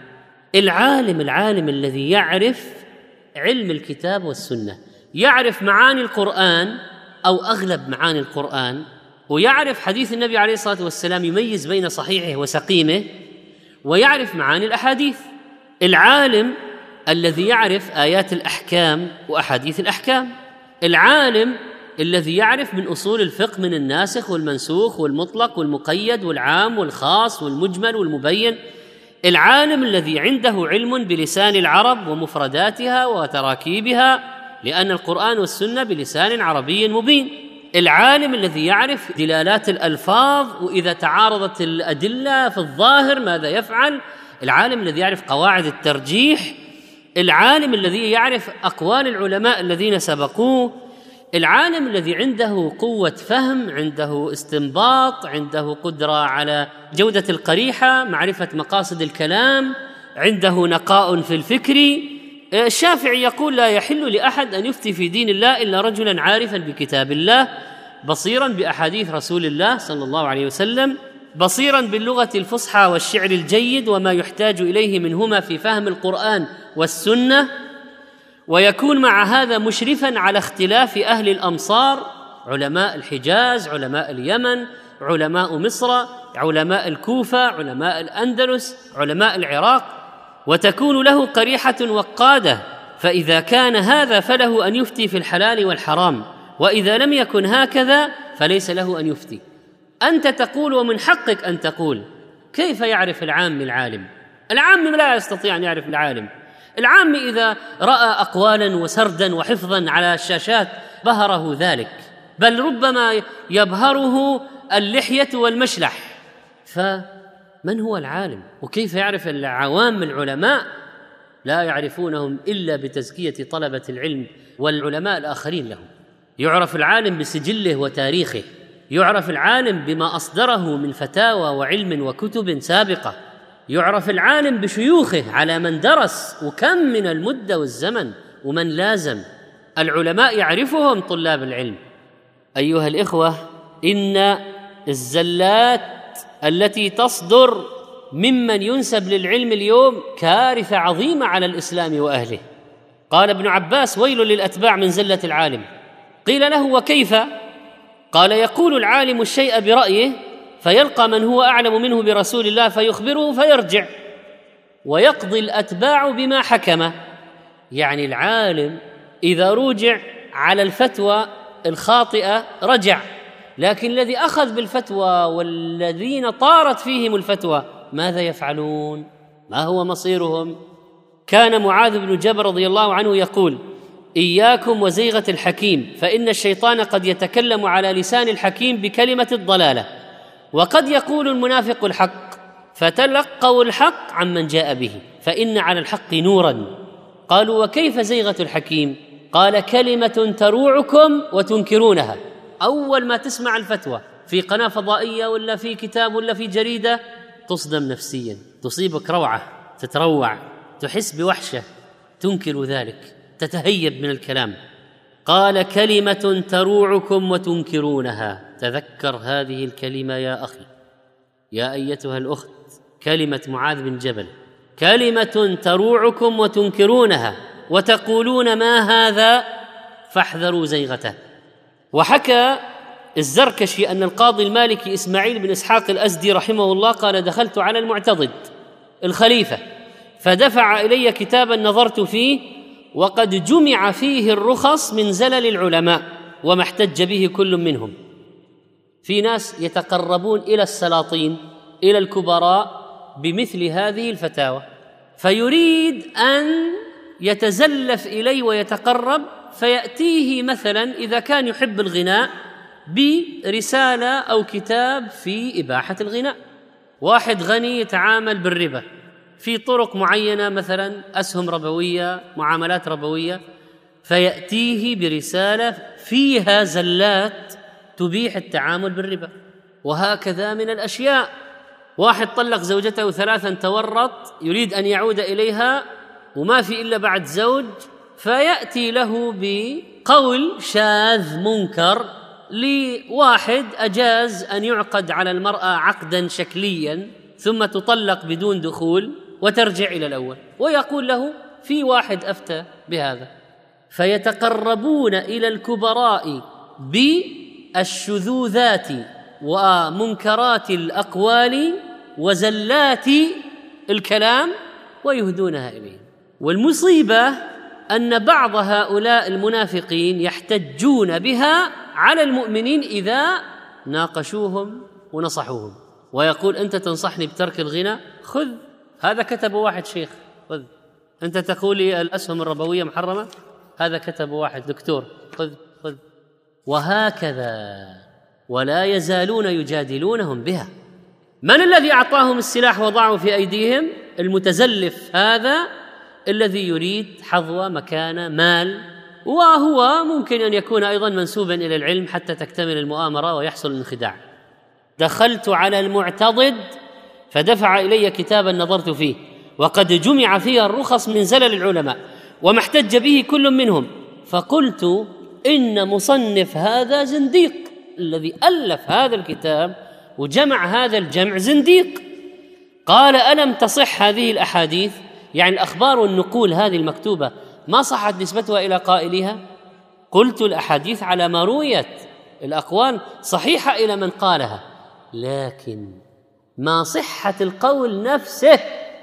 العالم الذي يعرف علم الكتاب والسنة، يعرف معاني القرآن أو أغلب معاني القرآن، ويعرف حديث النبي عليه الصلاة والسلام، يميز بين صحيحه وسقيمه، ويعرف معاني الأحاديث. العالم الذي يعرف آيات الأحكام وأحاديث الأحكام، العالم الذي يعرف من أصول الفقه من الناسخ والمنسوخ والمطلق والمقيد والعام والخاص والمجمل والمبين، العالم الذي عنده علم بلسان العرب ومفرداتها وتراكيبها، لأن القرآن والسنة بلسان عربي مبين، العالم الذي يعرف دلالات الألفاظ وإذا تعارضت الأدلة في الظاهر ماذا يفعل، العالم الذي يعرف قواعد الترجيح، العالم الذي يعرف أقوال العلماء الذين سبقوه، العالم الذي عنده قوة فهم، عنده استنباط، عنده قدرة على جودة القريحة، معرفة مقاصد الكلام، عنده نقاء في الفكر. الشافعي يقول: لا يحل لأحد أن يفتي في دين الله إلا رجلا عارفا بكتاب الله، بصيرا بأحاديث رسول الله صلى الله عليه وسلم، بصيرا باللغة الفصحى والشعر الجيد وما يحتاج إليه منهما في فهم القرآن والسنة، ويكون مع هذا مشرفا على اختلاف أهل الأمصار، علماء الحجاز، علماء اليمن، علماء مصر، علماء الكوفة، علماء الأندلس، علماء العراق، وتكون له قريحة وقادة. فإذا كان هذا فله أن يفتي في الحلال والحرام، وإذا لم يكن هكذا فليس له أن يفتي. أنت تقول ومن حقك أن تقول. كيف يعرف العام العالم؟ العام لا يستطيع أن يعرف العالم. العام إذا رأى أقوالا وسردا وحفظا على الشاشات بهره ذلك، بل ربما يبهره اللحية والمشلح. فمن هو العالم؟ وكيف يعرف العوام العلماء؟ لا يعرفونهم إلا بتزكية طلبة العلم والعلماء الآخرين لهم. يعرف العالم بسجله وتاريخه، يعرف العالم بما أصدره من فتاوى وعلم وكتب سابقة، يعرف العالم بشيوخه على من درس وكم من المدة والزمن ومن لازم. العلماء يعرفهم طلاب العلم. أيها الإخوة، إن الزلات التي تصدر ممن ينسب للعلم اليوم كارثة عظيمة على الإسلام وأهله. قال ابن عباس: ويل للأتباع من زلة العالم. قيل له: وكيف؟ قال: يقول العالم الشيء برأيه فيلقى من هو أعلم منه برسول الله فيخبره فيرجع، ويقضي الأتباع بما حكم. يعني العالم إذا رجع على الفتوى الخاطئة رجع، لكن الذي أخذ بالفتوى والذين طارت فيهم الفتوى ماذا يفعلون؟ ما هو مصيرهم؟ كان معاذ بن جبل رضي الله عنه يقول: إياكم وزيغة الحكيم، فإن الشيطان قد يتكلم على لسان الحكيم بكلمة الضلالة، وقد يقول المنافق الحق، فتلقوا الحق عمن جاء به، فإن على الحق نورا. قالوا: وكيف زيغة الحكيم؟ قال: كلمة تروعكم وتنكرونها. أول ما تسمع الفتوى في قناة فضائية ولا في كتاب ولا في جريدة تصدم نفسيا، تصيبك روعة، تتروع، تحس بوحشة، تنكر ذلك، تتهيب من الكلام. قال: كلمة تروعكم وتنكرونها. تذكر هذه الكلمة يا أخي، يا أيتها الأخت، كلمة معاذ بن جبل، كلمة تروعكم وتنكرونها وتقولون ما هذا، فاحذروا زيغته. وحكى الزركشي أن القاضي المالكي إسماعيل بن إسحاق الأزدي رحمه الله قال: دخلت على المعتضد الخليفة فدفع إلي كتابا نظرت فيه، وقد جمع فيه الرخص من زلل العلماء وما احتج به كل منهم. في ناس يتقربون إلى السلاطين، إلى الكبراء، بمثل هذه الفتاوى، فيريد أن يتزلف إليه ويتقرب، فيأتيه مثلا إذا كان يحب الغناء برسالة أو كتاب في إباحة الغناء. واحد غني يتعامل بالربا في طرق معينة، مثلا أسهم ربوية، معاملات ربوية، فيأتيه برسالة فيها زلات تبيح التعامل بالربا. وهكذا من الأشياء، واحد طلق زوجته 3 تورط، يريد أن يعود إليها وما في إلا بعد زوج، فيأتي له بقول شاذ منكر لواحد أجاز أن يعقد على المرأة عقدا شكليا ثم تطلق بدون دخول وترجع إلى الأول، ويقول له في واحد أفتى بهذا. فيتقربون إلى الكبراء بالشذوذات ومنكرات الأقوال وزلات الكلام ويهدونها إليه. والمصيبة أن بعض هؤلاء المنافقين يحتجون بها على المؤمنين إذا ناقشوهم ونصحوهم، ويقول أنت تنصحني بترك الغنى؟ خذ، هذا كتب واحد شيخ، خذ. أنت تقول لي الأسهم الربوية محرمة؟ هذا كتب واحد دكتور، خذ. وهكذا، ولا يزالون يجادلونهم بها. من الذي أعطاهم السلاح وضعه في أيديهم؟ المتزلف هذا الذي يريد حظوة مكان مال، وهو ممكن أن يكون أيضا منسوبا إلى العلم حتى تكتمل المؤامرة ويحصل الانخداع. دخلت على المعتضد فدفع إلي كتابا نظرت فيه، وقد جمع فيه الرخص من زلل العلماء وما احتج به كل منهم، فقلت إن مصنف هذا زنديق، الذي ألف هذا الكتاب وجمع هذا الجمع زنديق. قال ألم تصح هذه الأحاديث؟ يعني الأخبار والنقول هذه المكتوبة ما صحت نسبتها إلى قائلها؟ قلت الأحاديث على ما رويت، الأقوال صحيحة إلى من قالها، لكن ما صحة القول نفسه.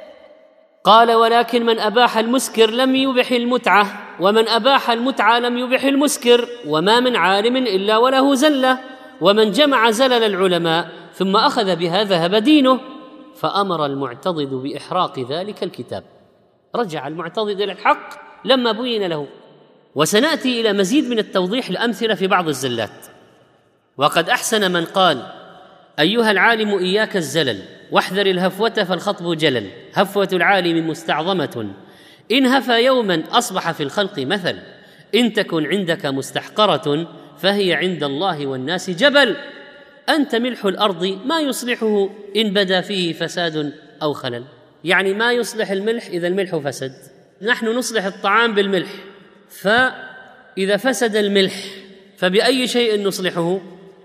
قال ولكن من أباح المسكر لم يبح المتعة، ومن أباح المتعة لم يبح المسكر، وما من عالم إلا وله زلة، ومن جمع زلل العلماء ثم أخذ بها ذهب دينه. فأمر المعتضد بإحراق ذلك الكتاب. رجع المعتضد إلى الحق لما بين له. وسنأتي إلى مزيد من التوضيح الأمثلة في بعض الزلات. وقد أحسن من قال أيها العالم إياك الزلل واحذر الهفوة فالخطب جلل، هفوة العالم مستعظمة إن هفى يوما أصبح في الخلق مثل، إن تكن عندك مستحقرة فهي عند الله والناس جبل، أنت ملح الأرض ما يصلحه إن بدا فيه فساد أو خلل. يعني ما يصلح الملح إذا الملح فسد. نحن نصلح الطعام بالملح، فإذا فسد الملح فبأي شيء نصلحه؟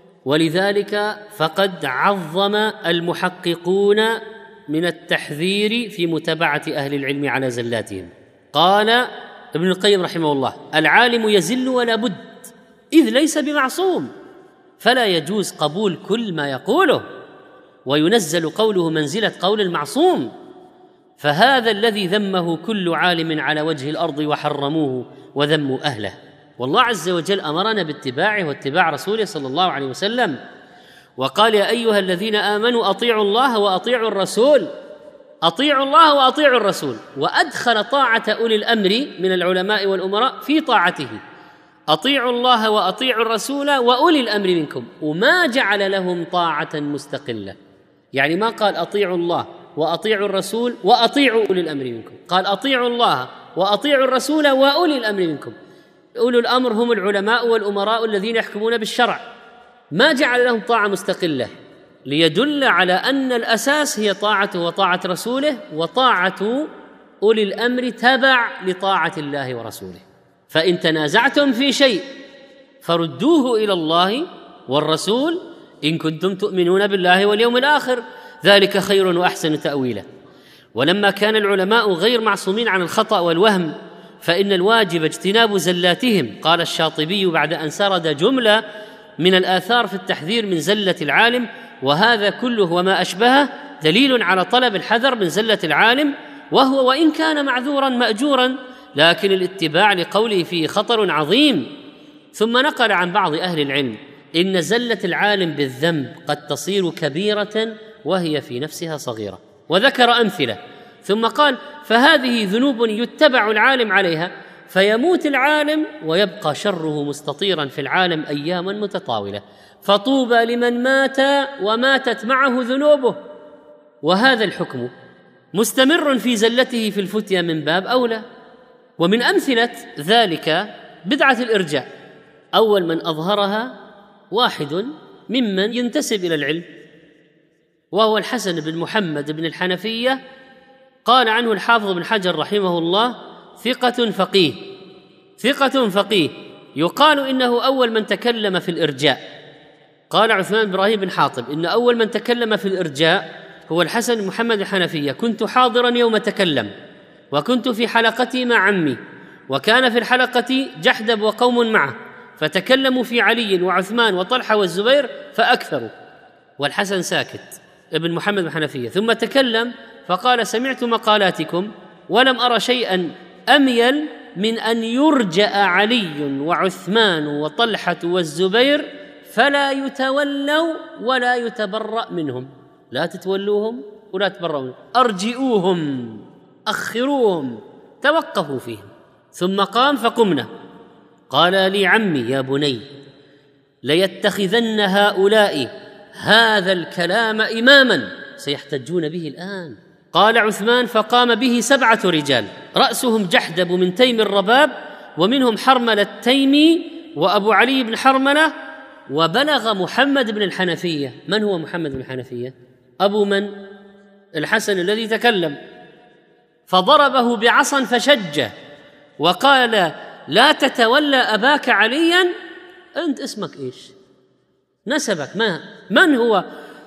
ولذلك فقد عظم المحققون من التحذير في متابعة أهل العلم على زلاتهم. قال ابن القيم رحمه الله العالم يزل ولا بد، إذ ليس بمعصوم، فلا يجوز قبول كل ما يقوله، وينزل قوله منزلة قول المعصوم. فهذا الذي ذمه كل عالم على وجه الأرض وحرموه وذموا أهله. والله عز وجل أمرنا باتباعه واتباع رسوله صلى الله عليه وسلم، وقال يا أيها الذين آمنوا أطيعوا الله وأطيعوا الرسول، أطيعوا الله وأطيعوا الرسول، وأدخل طاعة أولي الأمر من العلماء والأمراء في طاعته. أطيعوا الله وأطيعوا الرسول وأولي الأمر منكم، وما جعل لهم طاعة مستقلة. يعني ما قال أطيعوا الله وأطيعوا الرسول وأطيعوا أولي الأمر منكم، قال أطيعوا الله وأطيعوا الرسول وأولي الأمر منكم. أولو الأمر هم العلماء والأمراء الذين يحكمون بالشرع، ما جعل لهم طاعة مستقلة، ليدل على أن الأساس هي طاعته وطاعة رسوله، وطاعة أولي الأمر تبع لطاعة الله ورسوله. فإن تنازعتم في شيء فردوه إلى الله والرسول إن كنتم تؤمنون بالله واليوم الآخر، ذلك خير وأحسن تأويلا. ولما كان العلماء غير معصومين عن الخطأ والوهم، فإن الواجب اجتناب زلاتهم. قال الشاطبي بعد أن سرد جملة من الآثار في التحذير من زلة العالم: وهذا كله وما أشبهه دليل على طلب الحذر من زلة العالم، وهو وإن كان معذورا مأجورا، لكن الاتباع لقوله فيه خطر عظيم. ثم نقل عن بعض أهل العلم إن زلة العالم بالذنب قد تصير كبيرة وهي في نفسها صغيرة، وذكر أمثلة. ثم قال: فهذه ذنوب يتبع العالم عليها، فيموت العالم ويبقى شره مستطيرا في العالم أياما متطاولة، فطوبى لمن مات وماتت معه ذنوبه. وهذا الحكم مستمر في زلته في الفتيا من باب أولى. ومن أمثلة ذلك بدعة الإرجاء أول من أظهرها واحد ممن ينتسب إلى العلم، وهو الحسن بن محمد بن الحنفية. قال عنه الحافظ بن حجر رحمه الله: ثقة فقيه، ثقة فقيه، يقال إنه أول من تكلم في الإرجاء. قال عثمان بن إبراهيم بن حاطب: إن أول من تكلم في الإرجاء هو الحسن بن محمد الحنفية، كنت حاضرا يوم تكلم، وكنت في حلقتي مع عمي، وكان في الحلقة جحدب وقوم معه، فتكلموا في علي وعثمان وطلحة والزبير فأكثروا، والحسن ساكت ابن محمد بن حنفية. ثم تكلم فقال: سمعت مقالاتكم ولم أرى شيئا أميل من أن يرجأ علي وعثمان وطلحة والزبير فلا يتولوا ولا يتبرأ منهم، لا تتولوهم ولا تتبرأوا منهم، أرجئوهم، أخروهم، توقفوا فيهم. ثم قام فقمنا. قال لي عمي: يا بني، ليتخذن هؤلاء هذا الكلام إماما سيحتجون به الآن. قال عثمان: فقام به 7 رجال، رأسهم جحدب من تيم الرباب، ومنهم حرملة التيمي وأبو علي بن حرملة، وبلغ محمد بن الحنفية. من هو محمد بن الحنفية؟ أبو من؟ الحسن الذي تكلم، فضربه بعصا فشجه وقال: لا تتولى أباك عليا. أنت اسمك إيش؟ نسبك من هو؟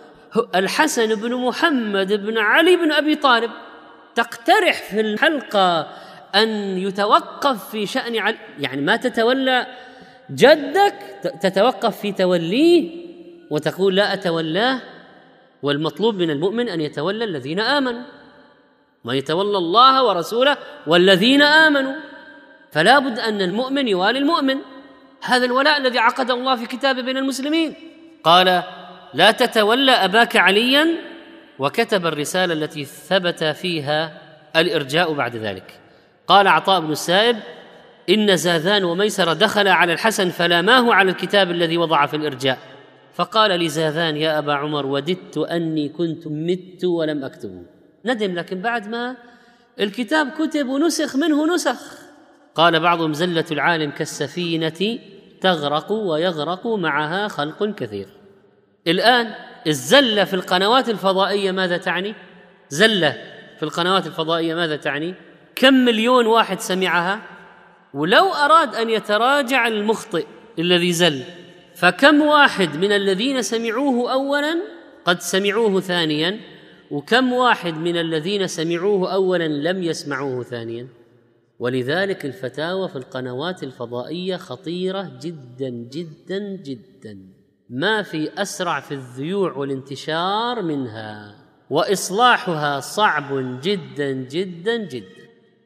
الحسن بن محمد بن علي بن أبي طالب. تقترح في الحلقة أن يتوقف في شأن علي، يعني ما تتولى جدك، تتوقف في توليه وتقول لا أتولاه. والمطلوب من المؤمن أن يتولى الذين آمنوا، ما يتولى الله ورسوله والذين آمنوا، فلا بد أن المؤمن يوالي المؤمن، هذا الولاء الذي عقد الله في كتابه بين المسلمين. قال: لا تتولى أباك عليا، وكتب الرسالة التي ثبت فيها الإرجاء بعد ذلك. قال عطاء بن السائب: إن زاذان وميسر دخل على الحسن فلاماه على الكتاب الذي وضع في الإرجاء، فقال لزاذان: يا أبا عمر، وددت أني كنت مت ولم أكتبه. ندم، لكن بعد ما الكتاب كتب ونسخ منه نسخ. قال بعضهم: زلة العالم كالسفينة تغرق ويغرق معها خلق كثير. الآن الزلة في القنوات الفضائية ماذا تعني؟ زلة في القنوات الفضائية ماذا تعني؟ كم مليون واحد سمعها؟ ولو أراد أن يتراجع المخطئ الذي زل، فكم واحد من الذين سمعوه أولا قد سمعوه ثانيا، وكم واحد من الذين سمعوه أولا لم يسمعوه ثانيا. ولذلك الفتاوى في القنوات الفضائية خطيرة جدا جدا جدا، ما في أسرع في الذيوع والانتشار منها، وإصلاحها صعب جدا جدا جدا.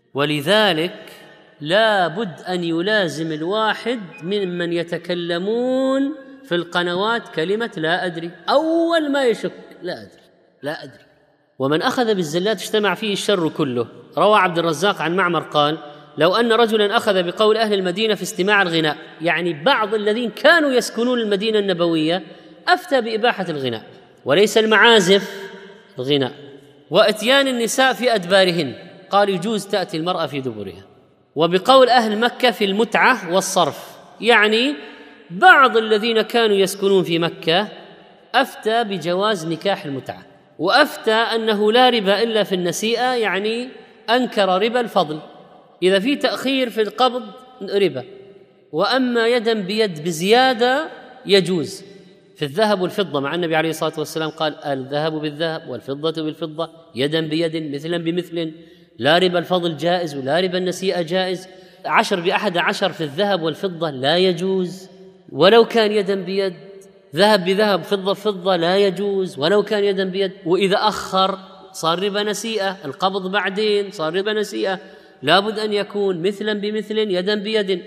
ولذلك لا بد أن يلازم الواحد ممن يتكلمون في القنوات كلمة لا أدري، أول ما يشك لا أدري لا أدري. ومن أخذ بالزلات اجتمع فيه الشر كله. روى عبد الرزاق عن معمر قال: لو أن رجلا أخذ بقول أهل المدينة في استماع الغناء، يعني بعض الذين كانوا يسكنون المدينة النبوية، أفتى بإباحة الغناء وليس المعازف الغناء، وإتيان النساء في أدبارهن، قال يجوز تأتي المرأة في دبرها. وبقول أهل مكة في المتعة والصرف، يعني بعض الذين كانوا يسكنون في مكة أفتى بجواز نكاح المتعة، وأفتى أنه لا ربا إلا في النسيئة، يعني أنكر ربا الفضل، إذا في تأخير في القبض ربا، وأما يدا بيد بزيادة يجوز في الذهب والفضة، مع النبي عليه الصلاة والسلام قال: الذهب بالذهب والفضة بالفضة يدا بيد مثلا بمثل، لا ربا الفضل جائز ولا ربا النسيئة جائز. 10 ب11 في الذهب والفضة لا يجوز، ولو كان يدا بيد. ذهب بذهب فضة بفضة لا يجوز ولو كان يدا بيد. وإذا أخر صار ربا نسيئة، القبض بعدين صار ربا نسيئة، لابد أن يكون مثلا بمثل يدا بيد.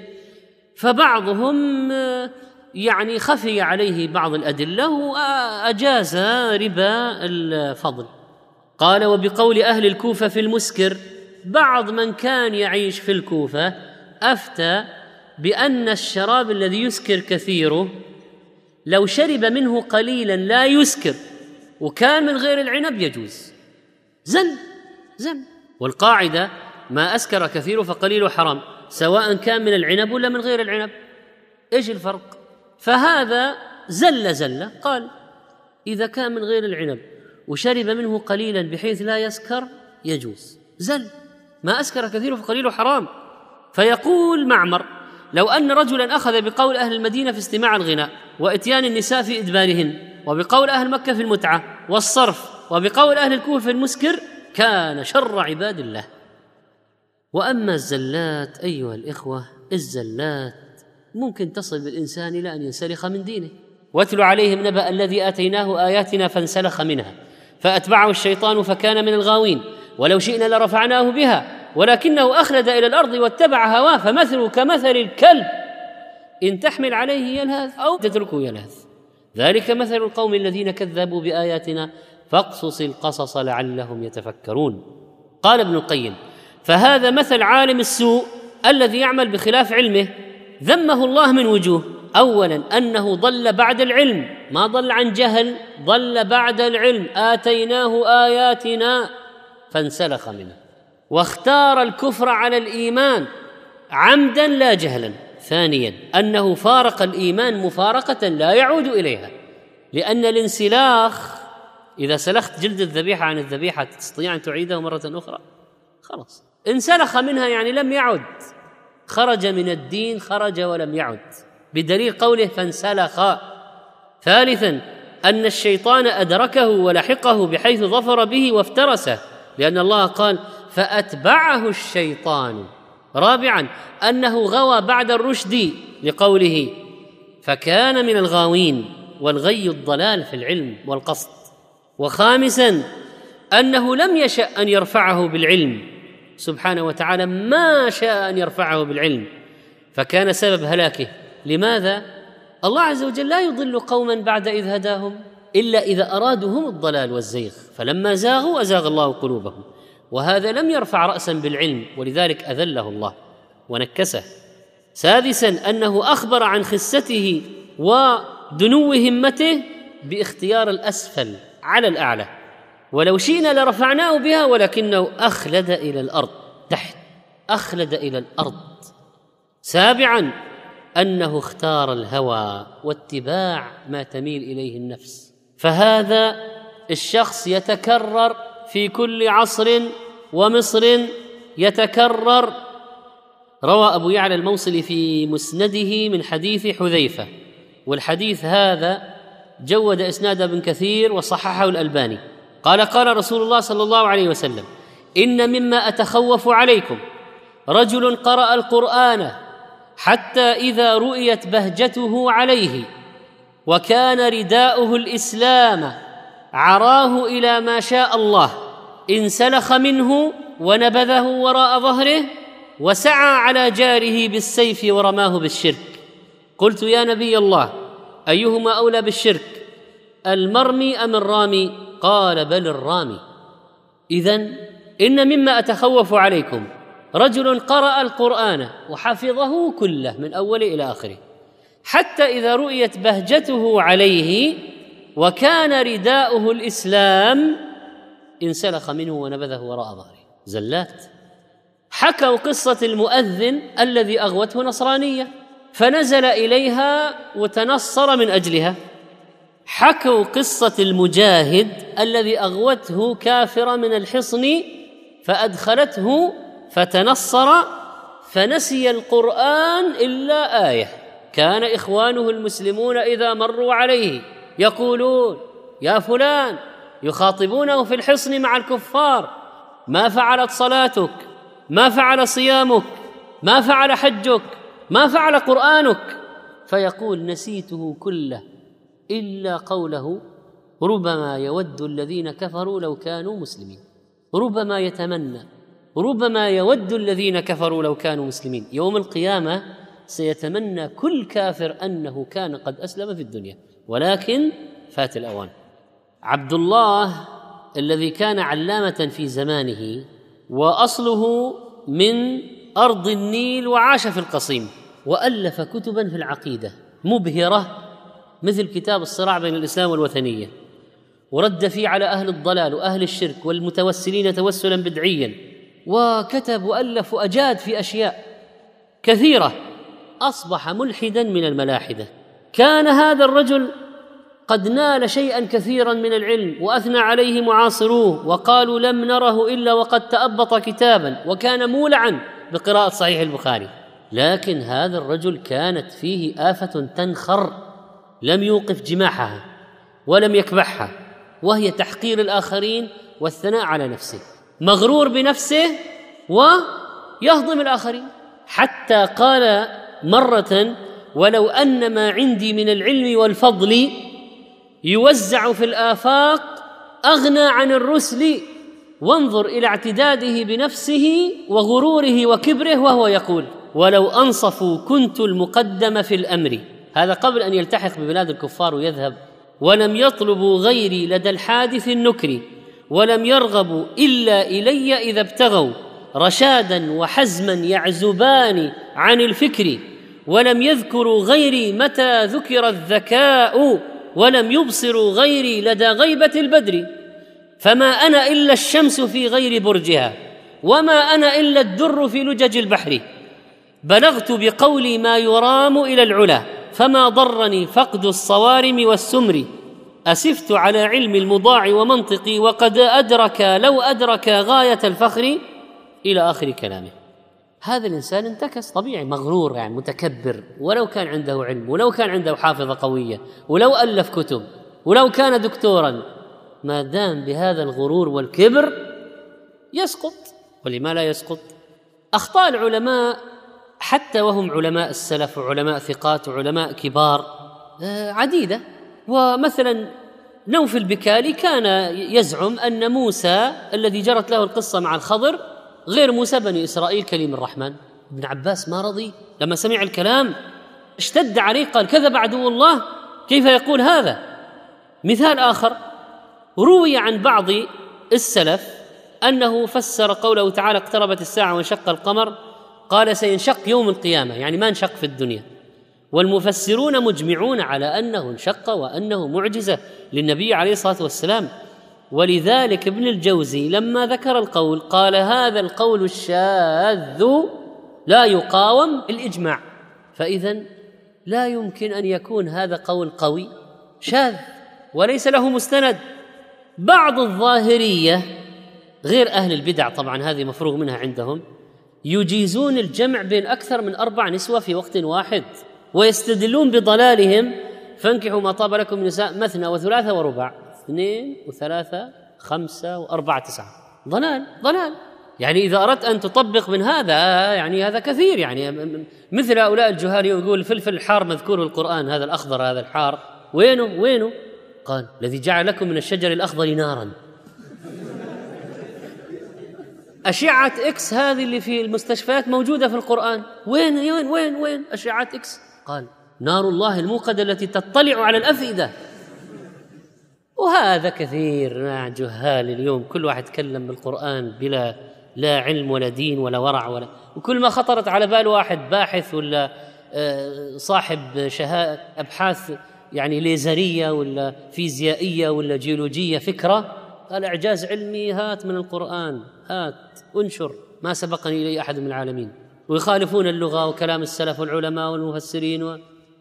فبعضهم يعني خفي عليه بعض الأدلة وأجاز ربا الفضل. قال: وبقول أهل الكوفة في المسكر، بعض من كان يعيش في الكوفة أفتى بأن الشراب الذي يسكر كثيره لو شرب منه قليلا لا يسكر وكان من غير العنب يجوز. زن. والقاعدة: ما أسكر كثيره فقليله حرام. سواء كان من العنب ولا من غير العنب. إيش الفرق؟ فهذا زلة قال إذا كان من غير العنب وشرب منه قليلا بحيث لا يسكر يجوز، زل ما أسكر كثير فقليله حرام. فيقول معمر: لو أن رجلا أخذ بقول أهل المدينة في استماع الغناء وإتيان النساء في إدبارهن، وبقول أهل مكة في المتعة والصرف، وبقول أهل الكوفة في المسكر، كان شر عباد الله. وأما الزلات أيها الإخوة، الزلات ممكن تصل بالإنسان إلى أن ينسلخ من دينه. واتل عليهم نبأ الذي آتيناه آياتنا فانسلخ منها فأتبعه الشيطان فكان من الغاوين ولو شئنا لرفعناه بها ولكنه أخلد إلى الأرض واتبع هواه فمثله كمثل الكلب إن تحمل عليه يلهث أو تتركه يلهث ذلك مثل القوم الذين كذبوا بآياتنا فاقصص القصص لعلهم يتفكرون. قال ابن القيم: فهذا مثل عالم السوء الذي يعمل بخلاف علمه ذمه الله من وجوه: أولا أنه ضل بعد العلم، ما ضل عن جهل، ضل بعد العلم، آتيناه آياتنا فانسلخ منه، واختار الكفر على الإيمان عمدا لا جهلا. ثانيا أنه فارق الإيمان مفارقة لا يعود إليها، لأن الانسلاخ إذا سلخت جلد الذبيحة عن الذبيحة تستطيع أن تعيده مرة أخرى؟ خلاص انسلخ منها يعني لم يعد، خرج من الدين، خرج ولم يعد، بدليل قوله فانسلخ. ثالثا أن الشيطان أدركه ولحقه بحيث ظفر به وافترسه، لأن الله قال فأتبعه الشيطان. رابعا أنه غوى بعد الرشد لقوله فكان من الغاوين، والغي الضلال في العلم والقصد. وخامسا أنه لم يشأ أن يرفعه بالعلم سبحانه وتعالى، ما شاء أن يرفعه بالعلم فكان سبب هلاكه. لماذا؟ الله عز وجل لا يضل قوما بعد إذ هداهم إلا إذا أرادوا هم الضلال والزيغ، فلما زاغوا أزاغ الله قلوبهم، وهذا لم يرفع رأسا بالعلم ولذلك أذله الله ونكسه. سادسا أنه أخبر عن خسته ودنو همته باختيار الأسفل على الأعلى، ولو شئنا لرفعناه بها ولكنه أخلد إلى الأرض، تحت أخلد إلى الأرض. سابعا أنه اختار الهوى واتباع ما تميل إليه النفس، فهذا الشخص يتكرر في كل عصر ومصر، يتكرر. روى أبو يعلى الموصلي في مسنده من حديث حذيفة، والحديث هذا جود إسناد ابن كثير وصححه الألباني، قال قال رسول الله صلى الله عليه وسلم: إن مما أتخوف عليكم رجل قرأ القرآن حتى إذا رؤيت بهجته عليه وكان رداؤه الإسلام عراه إلى ما شاء الله انسلخ منه ونبذه وراء ظهره وسعى على جاره بالسيف ورماه بالشرك. قلت يا نبي الله أيهما أولى بالشرك، المرمي أم الرامي؟ قال بل الرامي. إذن إن مما أتخوف عليكم رجل قرأ القرآن وحفظه كله من أوله إلى آخره حتى إذا رؤيت بهجته عليه وكان رداؤه الإسلام انسلخ منه ونبذه وراء ظهره. زلات. حكوا قصة المؤذن الذي أغوته نصرانية فنزل إليها وتنصر من أجلها. حكوا قصة المجاهد الذي أغوته كافرة من الحصن فأدخلته فتنصر فنسي القرآن إلا آية، كان إخوانه المسلمون إذا مروا عليه يقولون يا فلان، يخاطبونه في الحصن مع الكفار: ما فعلت صلاتك، ما فعل صيامك، ما فعل حجك، ما فعل قرآنك؟ فيقول نسيته كله إلا قوله ربما يود الذين كفروا لو كانوا مسلمين. ربما يتمنى، ربما يود الذين كفروا لو كانوا مسلمين. يوم القيامة سيتمنى كل كافر أنه كان قد أسلم في الدنيا، ولكن فات الأوان. عبد الله الذي كان علامة في زمانه وأصله من أرض النيل وعاش في القصيم، وألف كتبا في العقيدة مبهرة مثل كتاب الصراع بين الإسلام والوثنية، ورد فيه على أهل الضلال وأهل الشرك والمتوسلين توسلا بدعيا، وكتب وألف وأجاد في أشياء. كثيرة، أصبح ملحدا من الملاحدة. كان هذا الرجل قد نال شيئا كثيرا من العلم وأثنى عليه معاصروه وقالوا لم نره إلا وقد تأبط كتابا، وكان مولعا بقراءة صحيح البخاري. لكن هذا الرجل كانت فيه آفة تنخر لم يوقف جماحها ولم يكبحها، وهي تحقير الآخرين والثناء على نفسه، مغرور بنفسه ويهضم الآخرين، حتى قال مرة: ولو أن ما عندي من العلم والفضل يوزع في الآفاق أغنى عن الرسل. وانظر إلى اعتداده بنفسه وغروره وكبره، وهو يقول: ولو أنصفوا كنت المقدم في الأمر. هذا قبل أن يلتحق ببلاد الكفار ويذهب. ولم يطلبوا غيري لدى الحادث النكر، ولم يرغبوا إلا إلي إذا ابتغوا رشادا وحزما يعزبان عن الفكر، ولم يذكروا غيري متى ذكر الذكاء، ولم يبصروا غيري لدى غيبة البدر. فما أنا إلا الشمس في غير برجها، وما أنا إلا الدر في لجج البحر. بلغت بقولي ما يرام إلى العلا، فما ضرني فقد الصوارم والسمر. أسفت على علم المضاع ومنطقي، وقد أدرك لو أدرك غاية الفخر، إلى آخر كلامه. هذا الإنسان انتكس طبيعي، مغرور، يعني متكبر، ولو كان عنده علم، ولو كان عنده حافظة قوية، ولو ألف كتب، ولو كان دكتورا، ما دام بهذا الغرور والكبر يسقط. ولما لا يسقط؟ أخطاء العلماء حتى وهم علماء السلف وعلماء ثقات وعلماء كبار عديدة. ومثلا نوف البكالي كان يزعم أن موسى الذي جرت له القصة مع الخضر غير موسى بني إسرائيل كليم الرحمن. ابن عباس ما رضي، لما سمع الكلام اشتد عليه، قال: كذب عدو الله، كيف يقول هذا؟ مثال آخر، روي عن بعض السلف أنه فسر قوله تعالى: اقتربت الساعة وانشق القمر، قال: سينشق يوم القيامة، يعني ما انشق في الدنيا. والمفسرون مجمعون على أنه انشق وأنه معجزة للنبي عليه الصلاة والسلام. ولذلك ابن الجوزي لما ذكر القول قال: هذا القول الشاذ لا يقاوم بالإجماع. فإذا لا يمكن أن يكون هذا قول قوي، شاذ وليس له مستند. بعض الظاهرية غير أهل البدع طبعا، هذه مفروغ منها عندهم، يجيزون الجمع بين أكثر من 4 نسوة في وقت واحد، ويستدلون بضلالهم: فانكحوا ما طاب لكم من نساء مثنى وثلاثة ورباع، 2 و3 5 و4 9. ضلال. يعني إذا أردت أن تطبق من هذا، يعني هذا كثير، يعني مثل هؤلاء الجهال يقول الفلفل الحار مذكور القرآن، هذا الأخضر هذا الحار، وينه؟ قال: الذي جعل لكم من الشجر الأخضر نارا. أشعة إكس هذه اللي في المستشفيات موجودة في القرآن، وين أشعة إكس؟ قال: نار الله الموقدة التي تطلع على الأفئدة. وهذا كثير مع جهال اليوم، كل واحد يتكلم بالقرآن بلا لا علم ولا دين ولا ورع وكل ما خطرت على بال واحد باحث ولا صاحب أبحاث يعني ليزرية ولا فيزيائية ولا جيولوجية فكرة، قال: إعجاز علمي، هات من القرآن، هات انشر، ما سبقني إليه أحد من العالمين. ويخالفون اللغة وكلام السلف والعلماء والمفسرين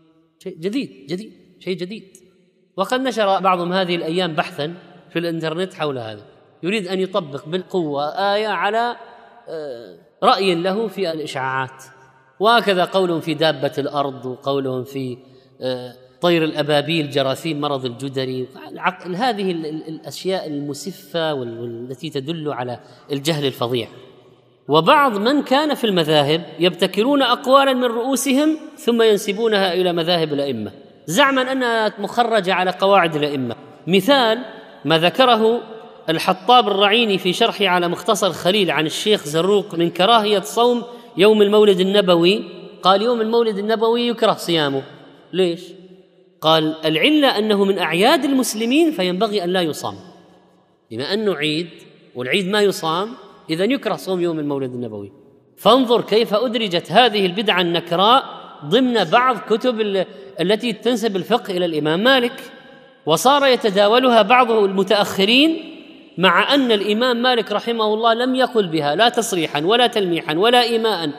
شيء جديد. وقد نشر بعضهم هذه الأيام بحثا في الإنترنت حول هذا، يريد أن يطبق بالقوة آية على رأي له في الإشعاعات. وهكذا قولهم في دابة الأرض، وقولهم في طير الأبابيل، جراثيم مرض الجدري. هذه الأشياء المسفة والتي تدل على الجهل الفظيع. وبعض من كان في المذاهب يبتكرون أقوالا من رؤوسهم ثم ينسبونها إلى مذاهب الأئمة زعما أنها مخرجة على قواعد الأئمة. مثال ما ذكره الحطاب الرعيني في شرحه على مختصر خليل عن الشيخ زروق من كراهية صوم يوم المولد النبوي. قال: يوم المولد النبوي يكره صيامه. ليش؟ قال: العلة أنه من أعياد المسلمين فينبغي أن لا يصام، بما أنه عيد والعيد ما يصام، إذن يكره صوم يوم المولد النبوي. فانظر كيف أدرجت هذه البدعة النكراء ضمن بعض كتب التي تنسب الفقه إلى الإمام مالك، وصار يتداولها بعض المتأخرين، مع أن الإمام مالك رحمه الله لم يقل بها لا تصريحا ولا تلميحا ولا إيماء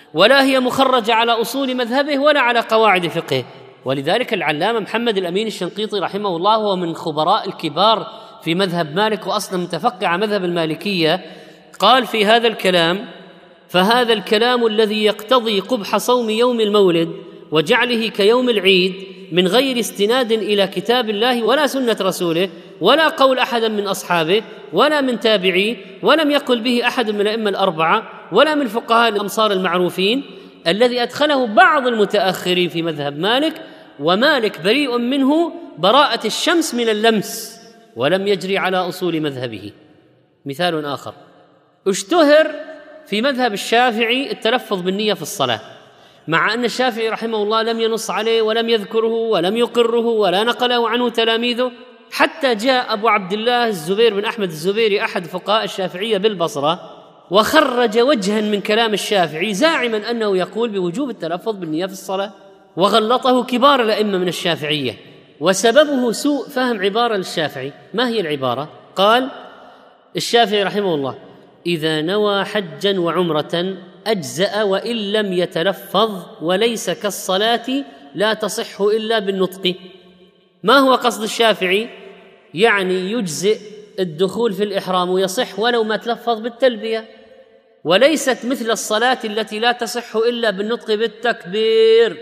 ولا هي مخرجة على أصول مذهبه ولا على قواعد فقهه. ولذلك العلامة محمد الأمين الشنقيطي رحمه الله هو من خبراء الكبار في مذهب مالك، وأصلا متفقه على مذهب المالكية، قال في هذا الكلام: فهذا الكلام الذي يقتضي قبح صوم يوم المولد وجعله كيوم العيد من غير استناد إلى كتاب الله ولا سنة رسوله ولا قول أحد من أصحابه ولا من تابعيه، ولم يقل به أحد من الأئمة الأربعة ولا من فقهاء الأمصار المعروفين، الذي أدخله بعض المتأخرين في مذهب مالك، ومالك بريء منه براءة الشمس من اللمس، ولم يجري على أصول مذهبه. مثال آخر: اشتهر في مذهب الشافعي التلفظ بالنية في الصلاة، مع أن الشافعي رحمه الله لم ينص عليه ولم يذكره ولم يقره ولا نقله عنه تلاميذه، حتى جاء أبو عبد الله الزبير بن أحمد الزبيري أحد فقهاء الشافعية بالبصرة وخرج وجها من كلام الشافعي زاعما أنه يقول بوجوب التلفظ بالنية في الصلاة، وغلطه كبار الأئمة من الشافعية، وسببه سوء فهم عبارة للشافعي. ما هي العبارة؟ قال الشافعي رحمه الله: إذا نوى حجا وعمرة أجزأ وإن لم يتلفظ، وليس كالصلاة لا تصح إلا بالنطق. ما هو قصد الشافعي؟ يعني يجزئ الدخول في الإحرام ويصح ولو ما تلفظ بالتلبية، وليست مثل الصلاة التي لا تصح إلا بالنطق بالتكبير،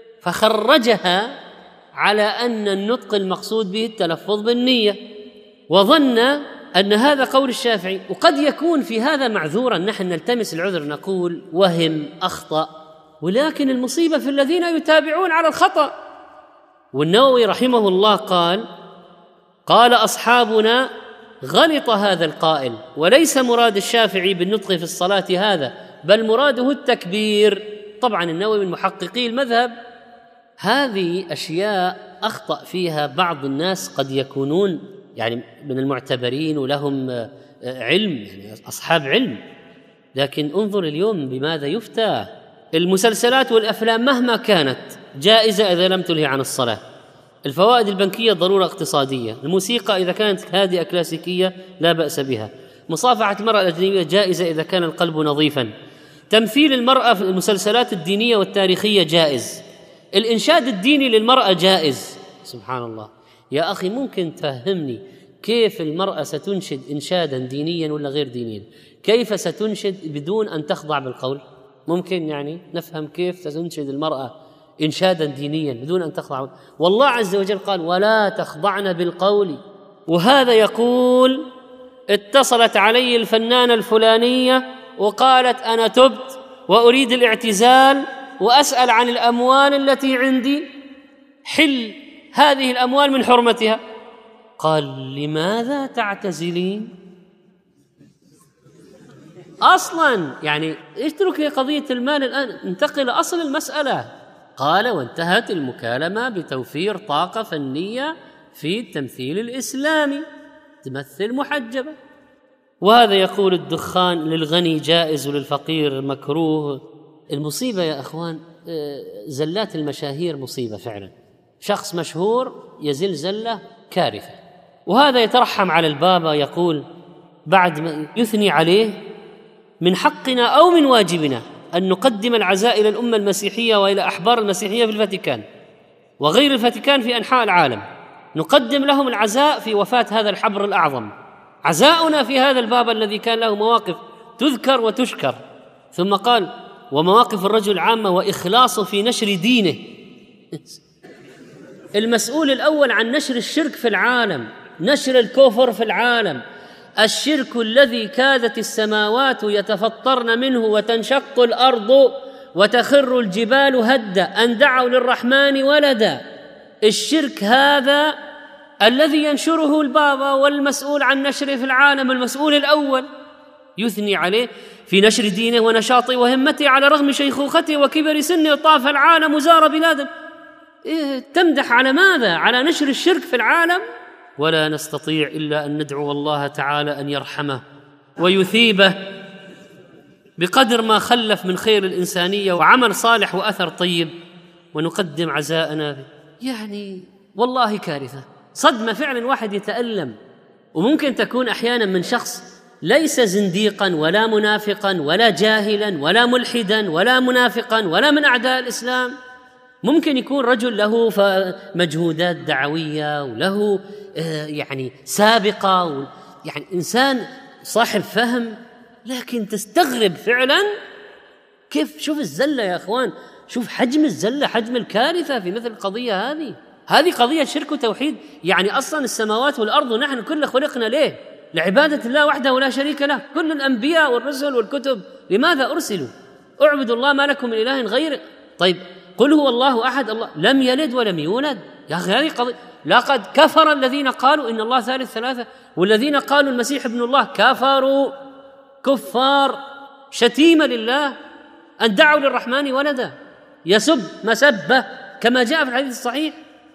فخرجها على أن النطق المقصود به التلفظ بالنية، وظن أن هذا قول الشافعي. وقد يكون في هذا معذورا، نحن نلتمس العذر نقول وهم، أخطأ، ولكن المصيبة في الذين يتابعون على الخطأ. والنووي رحمه الله قال أصحابنا: غلط هذا القائل، وليس مراد الشافعي بالنطق في الصلاة هذا، بل مراده التكبير. طبعا النووي من محققي المذهب. هذه أشياء أخطأ فيها بعض الناس، قد يكونون يعني من المعتبرين ولهم علم، يعني أصحاب علم، لكن انظر اليوم بماذا يفتى. المسلسلات والأفلام مهما كانت جائزة إذا لم تلهي عن الصلاة، الفوائد البنكية ضرورة اقتصادية، الموسيقى إذا كانت هادئة كلاسيكية لا بأس بها، مصافحة المرأة الأجنبية جائزة إذا كان القلب نظيفا، تمثيل المرأة في المسلسلات الدينية والتاريخية جائز، الإنشاد الديني للمرأة جائز. سبحان الله يا أخي، ممكن تفهمني كيف المرأة ستنشد إنشادا دينيا ولا غير دينيا؟ كيف ستنشد بدون أن تخضع بالقول؟ ممكن يعني نفهم كيف ستنشد المرأة إنشادا دينيا بدون أن تخضع؟ والله عز وجل قال: ولا تخضعن بالقول. وهذا يقول: اتصلت علي الفنانة الفلانية وقالت أنا تبت وأريد الاعتزال وأسأل عن الأموال التي عندي، حل هذه الأموال من حرمتها. قال: لماذا تعتزلين؟ أصلا يعني اترك قضية المال الآن، انتقل أصل المسألة. قال: وانتهت المكالمة بتوفير طاقة فنية في التمثيل الإسلامي، تمثل محجبة. وهذا يقول: الدخان للغني جائز وللفقير مكروه. المصيبة يا أخوان، زلات المشاهير مصيبة فعلا. شخص مشهور يزل زلة كارثة. وهذا يترحم على البابا، يقول بعد ما يثني عليه: من حقنا أو من واجبنا أن نقدم العزاء إلى الأمة المسيحية وإلى أحبار المسيحية في الفاتيكان وغير الفاتيكان في أنحاء العالم، نقدم لهم العزاء في وفاة هذا الحبر الأعظم. عزاؤنا في هذا البابا الذي كان له مواقف تذكر وتشكر. ثم قال: ومواقف الرجل عامة وإخلاصه في نشر دينه. المسؤول الأول عن نشر الشرك في العالم، نشر الكفر في العالم، الشرك الذي كادت السماوات يتفطرن منه وتنشق الأرض وتخر الجبال هدا أن دعوا للرحمن ولدا. الشرك هذا الذي ينشره البابا والمسؤول عن نشره في العالم، المسؤول الأول، يثني عليه في نشر دينه ونشاطه وهمته على رغم شيخوخته وكبر سنه، طاف العالم وزار بلاده. تمدح على ماذا؟ على نشر الشرك في العالم. ولا نستطيع إلا أن ندعو الله تعالى أن يرحمه ويثيبه بقدر ما خلف من خير الإنسانية وعمل صالح وأثر طيب، ونقدم عزاءنا. يعني والله كارثة، صدمة فعلا، واحد يتألم. وممكن تكون أحيانا من شخص ليس زنديقا ولا منافقا ولا جاهلا ولا ملحدا ولا منافقا ولا من أعداء الإسلام. ممكن يكون رجل له مجهودات دعوية وله يعني سابقة، يعني إنسان صاحب فهم، لكن تستغرب فعلا كيف. شوف الزلة يا أخوان، شوف حجم الزلة، حجم الكارثة في مثل القضية هذه قضية شرك وتوحيد. يعني أصلا السماوات والأرض ونحن كل خلقنا ليه؟ لعبادة الله وحده ولا شريك له. كل الأنبياء والرسل والكتب لماذا أرسلوا؟ اعبدوا الله ما لكم من إله غيره. طيب قل هو الله أحد، الله لم يلد ولم يولد. يا أخي هذه قضية. لقد كفر الذين قالوا إن الله ثالث ثلاثة، والذين قالوا المسيح ابن الله كفروا كفار شتيمة لله أن دعوا للرحمن ولدا. يسب مسبة كما جاء في الحديث الصحيح،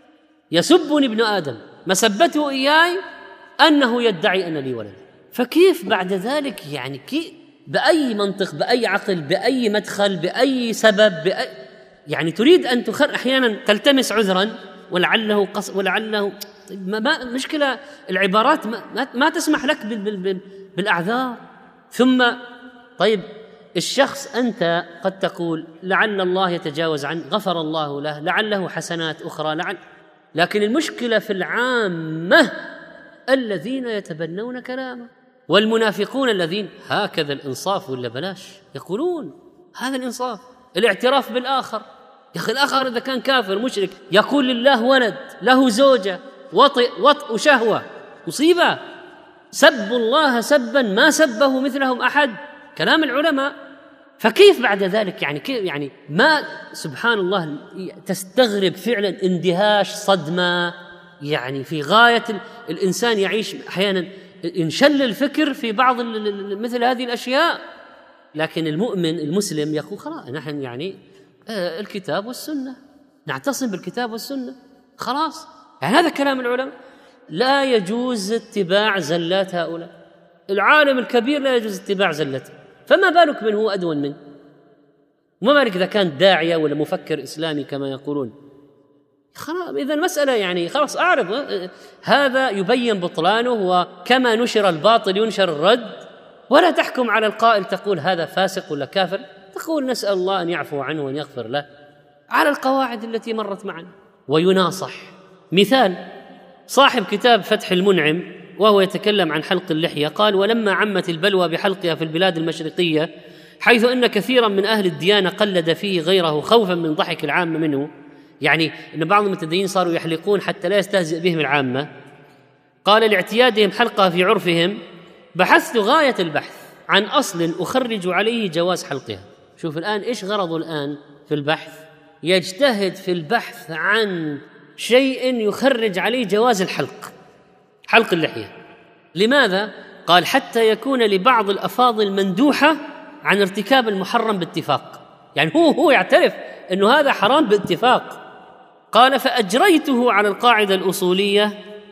يسبني ابن آدم مسبته إياي أنه يدعي أن لي ولد. فكيف بعد ذلك يعني بأي منطق، بأي عقل، بأي مدخل، بأي سبب، يعني تريد أن أحيانا تلتمس عذرا ولعله ولعله. ما مشكلة العبارات ما تسمح لك بالأعذار. ثم طيب الشخص أنت قد تقول لعل الله يتجاوز عنه، غفر الله له، لعله حسنات أخرى، لكن المشكلة في العامة الذين يتبنون كلامه، والمنافقون الذين هكذا الإنصاف ولا بلاش يقولون هذا الإنصاف، الاعتراف بالآخر. يا أخي الآخر إذا كان كافر مشرك يقول لله ولد، له زوجة، وطئ شهوة، مصيبة. سبوا الله سبا ما سبه مثلهم أحد، كلام العلماء. فكيف بعد ذلك يعني كيف يعني ما سبحان الله تستغرب فعلا، اندهاش، صدمة، يعني في غاية. الإنسان يعيش أحيانا انشل الفكر في بعض مثل هذه الأشياء. لكن المؤمن المسلم يقول خلاص نحن يعني الكتاب والسنة، نعتصم بالكتاب والسنة خلاص. يعني هذا كلام العلماء. لا يجوز اتباع زلات هؤلاء. العالم الكبير لا يجوز اتباع زلته، فما بالك من هو أدون منه؟ وما بالك إذا كان داعية ولا مفكر إسلامي كما يقولون. خلاص إذا المسألة يعني خلاص أعرض. هذا يبين بطلانه، وكما نشر الباطل ينشر الرد. ولا تحكم على القائل تقول هذا فاسق ولا كافر، تقول نسأل الله أن يعفو عنه وأن يغفر له على القواعد التي مرت معنا ويناصح. مثال صاحب كتاب فتح المنعم وهو يتكلم عن حلق اللحية قال: ولما عمت البلوى بحلقها في البلاد المشرقية، حيث أن كثيرا من أهل الديانة قلد فيه غيره خوفا من ضحك العامة منه، يعني أن بعض المتدينين صاروا يحلقون حتى لا يستهزئ بهم العامة، قال: لاعتيادهم حلقها في عرفهم بحثت غاية البحث عن أصل أخرج عليه جواز حلقها. شوف الآن إيش غرضه الآن في البحث؟ يجتهد في البحث عن شيء يخرج عليه جواز حلق اللحية. لماذا؟ قال: حتى يكون لبعض الأفاضل مندوحة عن ارتكاب المحرم باتفاق. يعني هو يعترف أنه هذا حرام باتفاق. قال: فأجريته على القاعدة الأصولية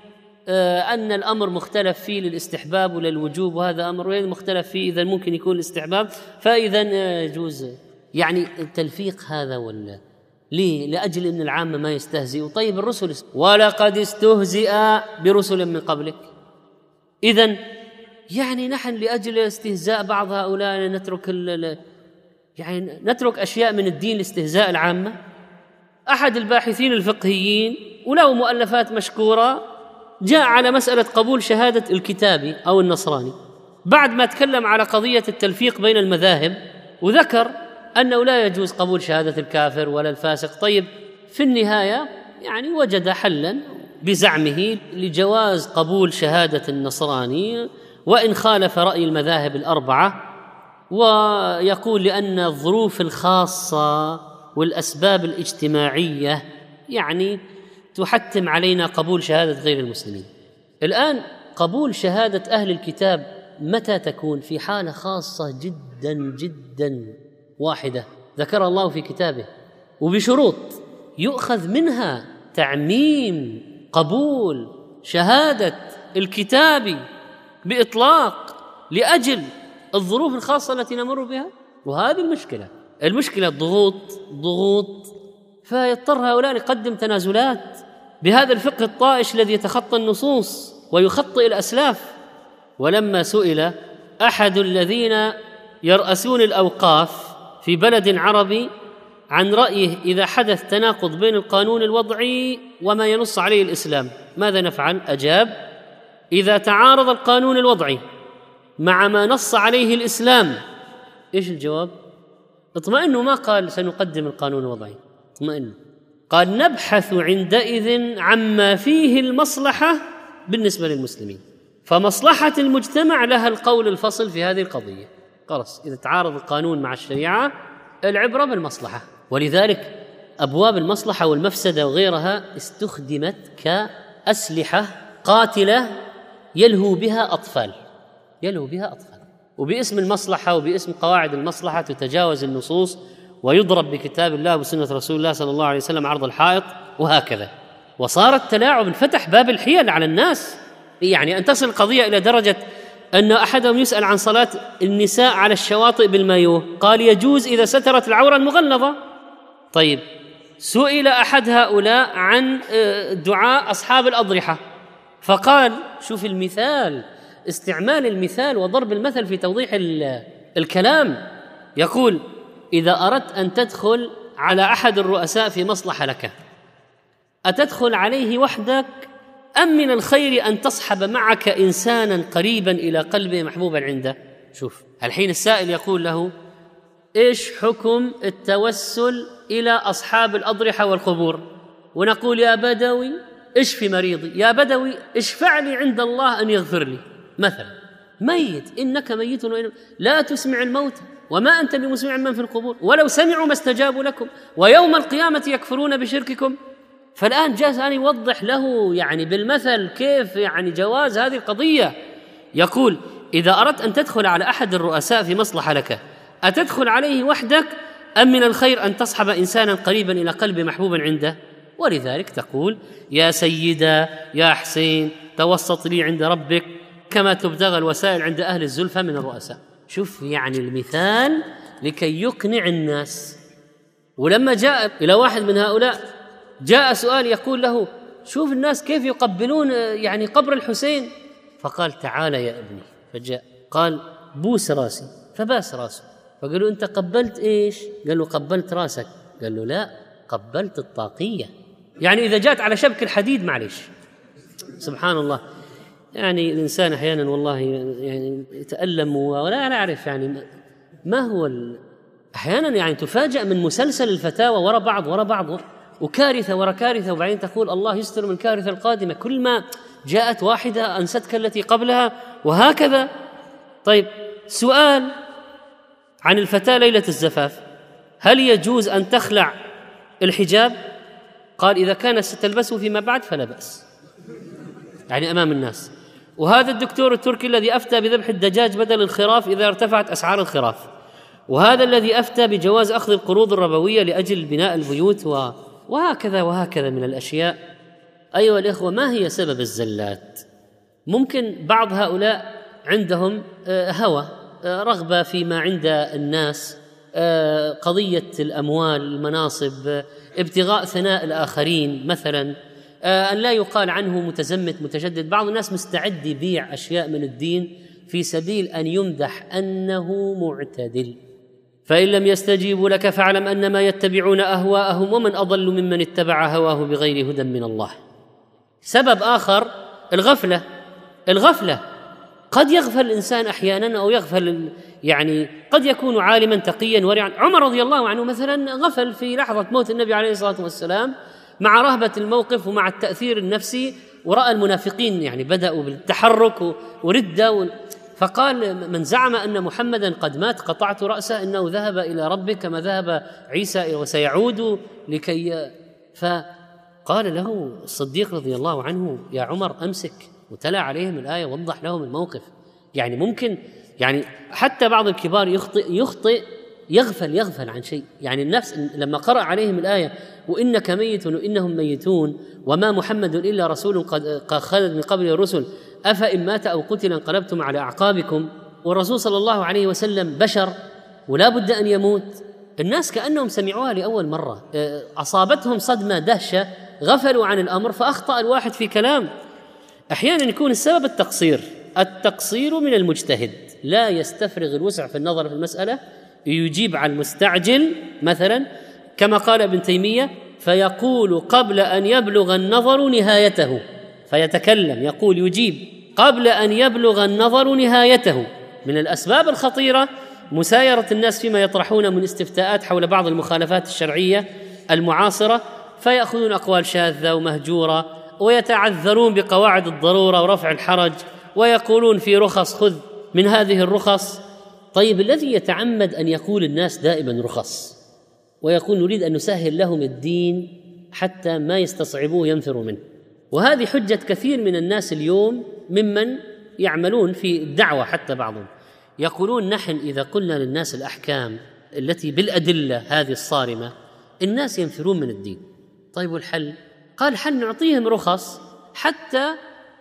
أن الأمر مختلف فيه للاستحباب وللوجوب، وهذا أمر مختلف فيه، إذا ممكن يكون الاستحباب، فإذا يجوز. يعني التلفيق هذا ولا ليه؟ لأجل أن العامة ما يستهزئوا. طيب الرسل ولقد استهزئ برسل من قبلك. إذن يعني نحن لأجل استهزاء بعض هؤلاء نترك أشياء من الدين لاستهزاء العامة. أحد الباحثين الفقهيين وله مؤلفات مشكورة جاء على مسألة قبول شهادة الكتابي أو النصراني بعد ما تكلم على قضية التلفيق بين المذاهب، وذكر أنه لا يجوز قبول شهادة الكافر ولا الفاسق. طيب في النهاية يعني وجد حلا بزعمه لجواز قبول شهادة النصراني وإن خالف رأي المذاهب الأربعة، ويقول لأن الظروف الخاصة والأسباب الاجتماعية يعني تحتم علينا قبول شهادة غير المسلمين. الآن قبول شهادة أهل الكتاب متى تكون؟ في حالة خاصة جدا جدا واحدة ذكر الله في كتابه، وبشروط يؤخذ منها تعميم قبول شهادة الكتاب بإطلاق لأجل الظروف الخاصة التي نمر بها. وهذه المشكلة ضغوط، فيضطر هؤلاء يقدم تنازلات بهذا الفقه الطائش الذي يتخطى النصوص ويخطئ الأسلاف. ولما سئل أحد الذين يرأسون الأوقاف في بلد عربي عن رأيه إذا حدث تناقض بين القانون الوضعي وما ينص عليه الإسلام ماذا نفعل؟ أجاب: إذا تعارض القانون الوضعي مع ما نص عليه الإسلام. إيش الجواب؟ اطمئنوا، ما قال سنقدم القانون الوضعي، اطمئنوا، قال نبحث عندئذ عما فيه المصلحة بالنسبة للمسلمين، فمصلحة المجتمع لها القول الفصل في هذه القضية. خلاص، إذا تعارض القانون مع الشريعة العبرة بالمصلحة. ولذلك أبواب المصلحة والمفسدة وغيرها استخدمت كأسلحة قاتلة يلهو بها أطفال، وباسم المصلحة وباسم قواعد المصلحة تتجاوز النصوص ويضرب بكتاب الله وسنة رسول الله صلى الله عليه وسلم عرض الحائط، وهكذا. وصار التلاعب، انفتح باب الحيل على الناس، يعني أن تصل القضية إلى درجة أن أحدهم يسأل عن صلاة النساء على الشواطئ بالمايوه، قال يجوز إذا سترت العورة المغلظة. طيب، سئل أحد هؤلاء عن دعاء أصحاب الأضرحة، فقال، شوف المثال، استعمال المثال وضرب المثل في توضيح الكلام، يقول: إذا أردت أن تدخل على أحد الرؤساء في مصلحة لك، أتدخل عليه وحدك أم من الخير أن تصحب معك إنسانا قريبا إلى قلبه محبوبا عنده؟ شوف، الحين السائل يقول له: إيش حكم التوسل إلى أصحاب الأضرحة والقبور؟ ونقول: يا بدوي اشفي مريضي، يا بدوي اشفع لي عند الله أن يغفر لي. مثلا ميت، إنك ميت لا تسمع الموت وما أنت بمسمع من في القبور، ولو سمعوا ما استجابوا لكم، ويوم القيامة يكفرون بشرككم. فالآن جاء أن يوضح له يعني بالمثل كيف يعني جواز هذه القضية. يقول: إذا أردت أن تدخل على أحد الرؤساء في مصلحة لك، أتدخل عليه وحدك أم من الخير أن تصحب إنسانا قريبا إلى قلب محبوبا عنده؟ ولذلك تقول: يا سيدة يا حسين توسط لي عند ربك كما تبتغى الوسائل عند أهل الزلفى من الرؤساء. شوف يعني المثال لكي يقنع الناس. ولما جاء إلى واحد من هؤلاء جاء سؤال يقول له: شوف الناس كيف يقبلون يعني قبر الحسين، فقال: تعال يا ابني. فجاء قال: بوس راسي، فباس راسه، فقالوا: أنت قبلت إيش؟ قال له: قبلت راسك. قال له: لا، قبلت الطاقية. يعني إذا جاءت على شبك الحديد معليش. سبحان الله، يعني الإنسان أحيانا والله يعني يتألم ولا أعرف يعني ما هو أحيانا يعني تفاجأ من مسلسل الفتاوى وراء بعض وكارثة وراء كارثة، وبعدين تقول الله يستر من الكارثة القادمة، كل ما جاءت واحدة أنستك التي قبلها، وهكذا. طيب، سؤال عن الفتاة ليلة الزفاف: هل يجوز أن تخلع الحجاب؟ قال: إذا كانت ستلبسه فيما بعد فلا بأس، يعني أمام الناس. وهذا الدكتور التركي الذي أفتى بذبح الدجاج بدل الخراف إذا ارتفعت أسعار الخراف، وهذا الذي أفتى بجواز أخذ القروض الربوية لأجل بناء البيوت، وهكذا من الأشياء. أيها الإخوة، ما هي سبب الزلات؟ ممكن بعض هؤلاء عندهم هوى، رغبة فيما عند الناس، قضية الأموال، المناصب، ابتغاء ثناء الآخرين مثلا، أن لا يقال عنه متزمت متشدد. بعض الناس مستعد يبيع أشياء من الدين في سبيل أن يمدح أنه معتدل. فإن لم يستجيبوا لك فاعلم أنما يتبعون أهواءهم ومن أضل ممن اتبع هواه بغير هدى من الله. سبب آخر الغفلة. قد يغفل الإنسان أحيانا، أو يغفل يعني قد يكون عالما تقيا ورعا. عمر رضي الله عنه مثلا غفل في لحظة موت النبي عليه الصلاة والسلام مع رهبة الموقف ومع التأثير النفسي، ورأى المنافقين يعني بدأوا بالتحرك وردة، فقال: من زعم أن محمدا قد مات قطعت رأسه، إنه ذهب إلى ربه كما ذهب عيسى وسيعود لكي. فقال له الصديق رضي الله عنه: يا عمر أمسك، وتلا عليهم الآية ووضح لهم الموقف. يعني ممكن يعني حتى بعض الكبار يخطئ يغفل عن شيء. يعني النفس لما قرأ عليهم الآية: وإنك ميت وإنهم ميتون وما محمد إلا رسول قد خلت من قبل الرسل أفإن مات أو قتل انقلبتم على أعقابكم. والرسول صلى الله عليه وسلم بشر ولا بد أن يموت. الناس كأنهم سمعوها لأول مرة، أصابتهم صدمة دهشة، غفلوا عن الأمر فأخطأ الواحد في كلام. أحيانا يكون السبب التقصير من المجتهد. لا يستفرغ الوسع في النظر في المسألة، يجيب على المستعجل مثلا كما قال ابن تيمية: فيقول قبل أن يبلغ النظر نهايته، فيتكلم يقول يجيب قبل أن يبلغ النظر نهايته. من الأسباب الخطيرة مسايرة الناس فيما يطرحون من استفتاءات حول بعض المخالفات الشرعية المعاصرة، فيأخذون أقوال شاذة ومهجورة ويتعذرون بقواعد الضرورة ورفع الحرج، ويقولون في رخص خذ من هذه الرخص. طيب الذي يتعمد أن يقول الناس دائما رخص ويقول نريد أن نسهل لهم الدين حتى ما يستصعبوه ينفروا منه، وهذه حجة كثير من الناس اليوم ممن يعملون في الدعوة، حتى بعضهم يقولون نحن إذا قلنا للناس الأحكام التي بالأدلة هذه الصارمة الناس ينفرون من الدين. طيب والحل؟ قال حل نعطيهم رخص حتى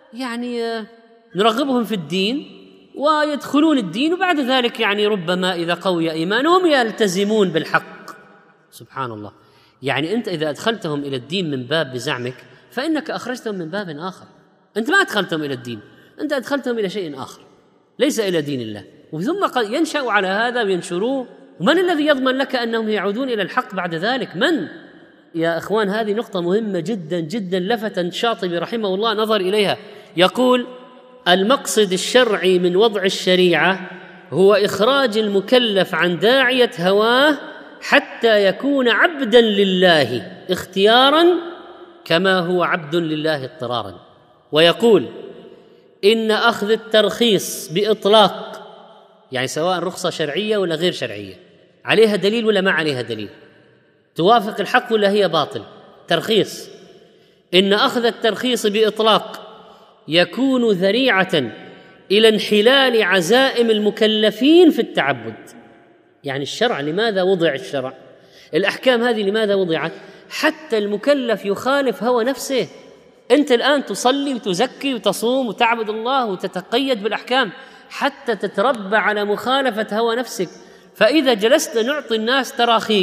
نرغبهم في الدين ويدخلون الدين، وبعد ذلك ربما إذا قوي إيمانهم يلتزمون بالحق. سبحان الله، أنت إذا أدخلتهم إلى الدين من باب بزعمك فإنك أخرجتهم من باب آخر. أنت ما أدخلتهم إلى الدين، أنت أدخلتهم إلى شيء آخر ليس إلى دين الله، وثم قد ينشأ على هذا وينشروه. ومن الذي يضمن لك أنهم يعودون إلى الحق بعد ذلك؟ من؟ يا إخوان، هذه نقطة مهمة جدا جدا لفت الشاطبي رحمه الله نظر إليها. يقول: المقصد الشرعي من وضع الشريعة هو إخراج المكلف عن داعية هواه حتى يكون عبدا لله اختيارا كما هو عبد لله اضطرارا. ويقول: إن أخذ الترخيص بإطلاق، سواء رخصة شرعية ولا غير شرعية، عليها دليل ولا ما عليها دليل، توافق الحق ولا هي باطل، ترخيص، إن أخذ الترخيص بإطلاق يكون ذريعة إلى انحلال عزائم المكلفين في التعبد. الشرع لماذا وضع؟ الشرع الأحكام هذه لماذا وضعت؟ حتى المكلف يخالف هوى نفسه. أنت الآن تصلي وتزكي وتصوم وتعبد الله وتتقيد بالأحكام حتى تتربى على مخالفة هوى نفسك. فإذا جلست نعطي الناس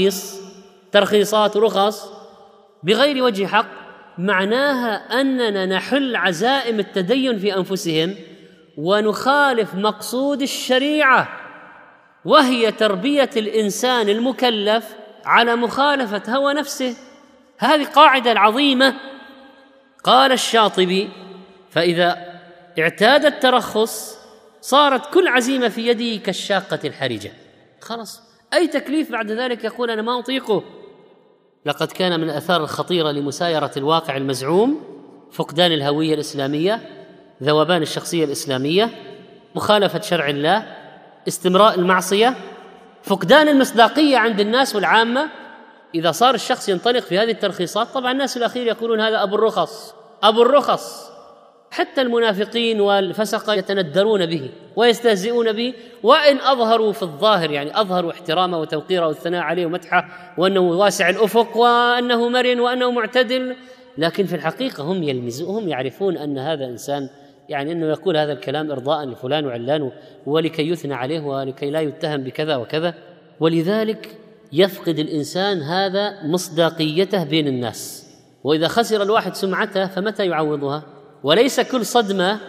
ترخيصات ورخص بغير وجه حق، معناها أننا نحل عزائم التدين في أنفسهم ونخالف مقصود الشريعة، وهي تربية الإنسان المكلف على مخالفة هوى نفسه. هذه قاعدة عظيمة. قال الشاطبي: فإذا اعتاد الترخص صارت كل عزيمة في يده كالشاقة الحرجة، خلاص أي تكليف بعد ذلك يقول أنا ما أطيقه. لقد كان من الآثار الخطيرة لمسايرة الواقع المزعوم فقدان الهوية الإسلامية، ذوبان الشخصية الإسلامية، مخالفة شرع الله، استمراء المعصية، فقدان المصداقية عند الناس والعامة. إذا صار الشخص ينطلق في هذه الترخيصات، طبعا الناس الأخير يقولون هذا أبو الرخص. حتى المنافقين والفسقة يتندرون به ويستهزئون به، وإن أظهروا في الظاهر أظهروا احترامه وتوقيره والثناء عليه ومدحه وأنه واسع الأفق وأنه مرن وأنه معتدل، لكن في الحقيقة هم يعرفون أن هذا إنسان أنه يقول هذا الكلام إرضاء لفلان وعلان ولكي يثنى عليه ولكي لا يتهم بكذا وكذا. ولذلك يفقد الإنسان هذا مصداقيته بين الناس، وإذا خسر الواحد سمعته فمتى يعوضها؟ وليس كل صدمة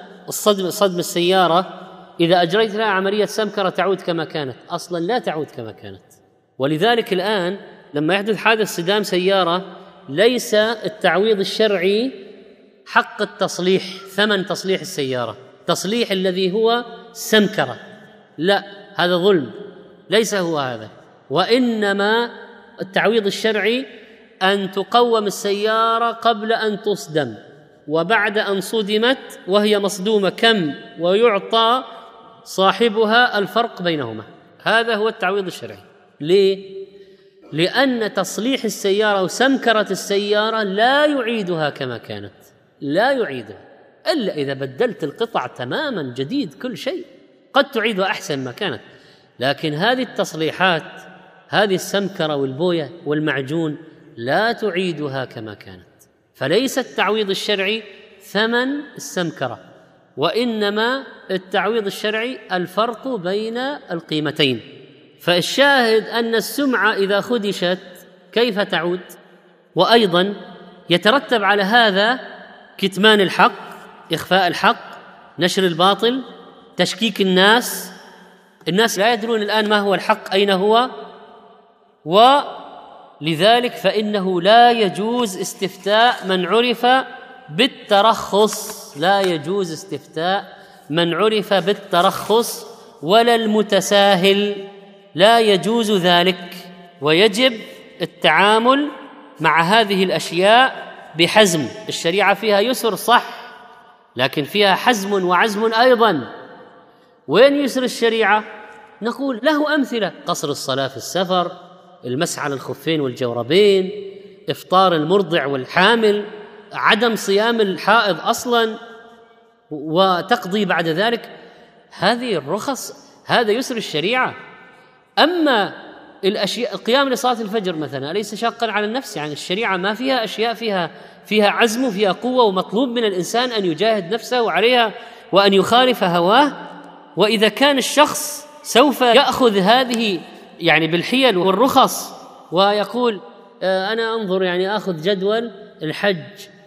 السيارة إذا أجريت لها عملية سمكرة تعود كما كانت، أصلا لا تعود كما كانت. ولذلك الآن لما يحدث حادث صدام سيارة ليس التعويض الشرعي حق التصليح، ثمن تصليح السيارة، تصليح الذي هو سمكرة، لا، هذا ظلم، ليس هو هذا. وإنما التعويض الشرعي أن تقوم السيارة قبل أن تصدم، وبعد أن صدمت وهي مصدومة كم، ويعطى صاحبها الفرق بينهما. هذا هو التعويض الشرعي. ليه؟ لأن تصليح السيارة وسمكرة السيارة لا يعيدها كما كانت، لا يعيدها إلا إذا بدلت القطع تماما جديد كل شيء، قد تعيدها أحسن ما كانت. لكن هذه التصليحات، هذه السمكرة والبوية والمعجون لا تعيدها كما كانت. فليس التعويض الشرعي ثمن السمكرة، وإنما التعويض الشرعي الفرق بين القيمتين. فالشاهد أن السمعة إذا خدشت كيف تعود؟ وأيضا يترتب على هذا كتمان الحق، إخفاء الحق، نشر الباطل، تشكيك الناس، الناس لا يدرون الآن ما هو الحق أين هو، ولذلك فإنه لا يجوز استفتاء من عرف بالترخص، لا يجوز استفتاء من عرف بالترخص ولا المتساهل، لا يجوز ذلك. ويجب التعامل مع هذه الأشياء بحزم. الشريعة فيها يسر صح، لكن فيها حزم وعزم أيضا. وين يسر الشريعة؟ نقول له أمثلة: قصر الصلاة في السفر، المسح على الخفين والجوربين، إفطار المرضع والحامل، عدم صيام الحائض أصلا، وتقضي بعد ذلك. هذه الرخص، هذا يسر الشريعة. أما الأشياء، القيام لصلاة الفجر مثلا أليس شاقا على النفس؟ يعني الشريعة ما فيها أشياء فيها عزم وفيها قوة، ومطلوب من الإنسان أن يجاهد نفسه عليها وأن يخالف هواه. وإذا كان الشخص سوف يأخذ هذه يعني بالحيل والرخص ويقول أنا أنظر يعني أخذ جدول الحج،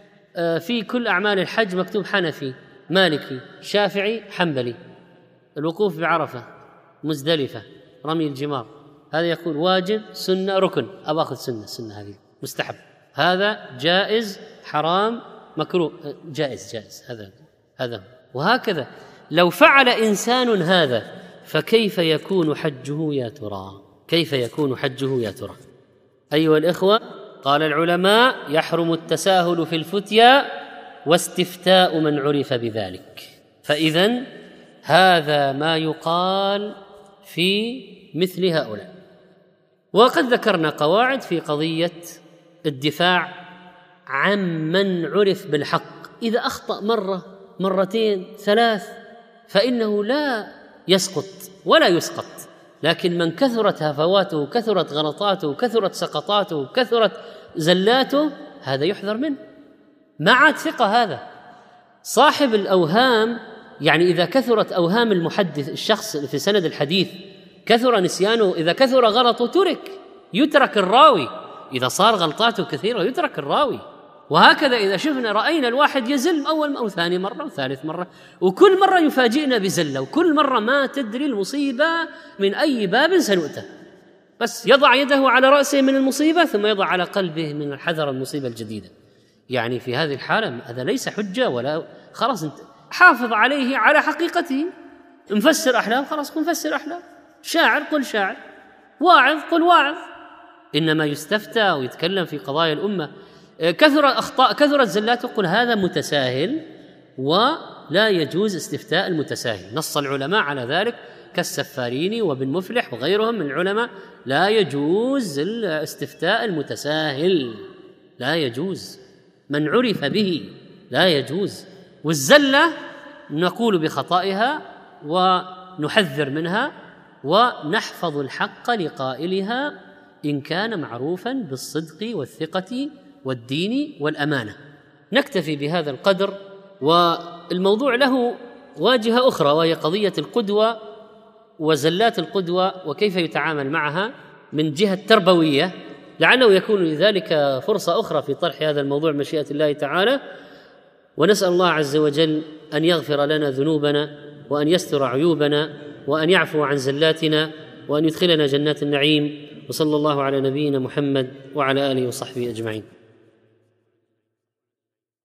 في كل أعمال الحج مكتوب حنفي، مالكي، شافعي، حنبلي، الوقوف بعرفة، مزدلفة، رمي الجمار، هذا يقول واجب، سنة، ركن، أبا أخذ سنة هذه مستحب، هذا جائز، حرام، مكروه، جائز، هذا. وهكذا لو فعل إنسان هذا فكيف يكون حجه يا ترى؟ كيف يكون حجه يا ترى؟ أيها الإخوة، قال العلماء: يحرم التساهل في الفتيا واستفتاء من عرف بذلك. فإذن هذا ما يقال في مثل هؤلاء. وقد ذكرنا قواعد في قضية الدفاع عن من عرف بالحق. إذا أخطأ مرة، مرتين، ثلاث، فإنه لا يسقط ولا يسقط. لكن من كثرت هفواته، كثرت غلطاته، كثرت سقطاته، كثرت زلاته، هذا يحذر منه. ما عاد ثقة هذا. صاحب الأوهام، يعني إذا كثرت أوهام المحدث، الشخص في سند الحديث كثر نسيانه، إذا كثر غلطه يترك الراوي. إذا صار غلطاته كثيرة يترك الراوي. وهكذا إذا شفنا رأينا الواحد يزل أول أو ثاني مرة وثالث مرة، وكل مرة يفاجئنا بزلة، وكل مرة ما تدري المصيبة من أي باب سنؤتى، بس يضع يده على رأسه من المصيبة ثم يضع على قلبه من الحذر المصيبة الجديدة. يعني في هذه الحالة هذا ليس حجة، ولا خلاص انت حافظ عليه على حقيقته. مفسر أحلام، خلاص كن مفسر أحلام، شاعر قل شاعر، واعظ قل واعظ. إنما يستفتى ويتكلم في قضايا الأمة، كثر أخطاء، كثرت زلاته، قل هذا متساهل ولا يجوز استفتاء المتساهل. نص العلماء على ذلك كالسفاريني وابن مفلح وغيرهم من العلماء، لا يجوز الاستفتاء المتساهل، لا يجوز، من عرف به لا يجوز. والزلة نقول بخطئها ونحذر منها ونحفظ الحق لقائلها إن كان معروفا بالصدق والثقة والدين والأمانة. نكتفي بهذا القدر. والموضوع له واجهة أخرى، وهي قضية القدوة وزلات القدوة وكيف يتعامل معها من جهة تربوية، لعله يكون لذلك فرصة أخرى في طرح هذا الموضوع مشيئة الله تعالى. ونسأل الله عز وجل أن يغفر لنا ذنوبنا، وأن يستر عيوبنا، وأن يعفو عن زلاتنا، وأن يدخلنا جنات النعيم. وصلى الله على نبينا محمد وعلى آله وصحبه أجمعين.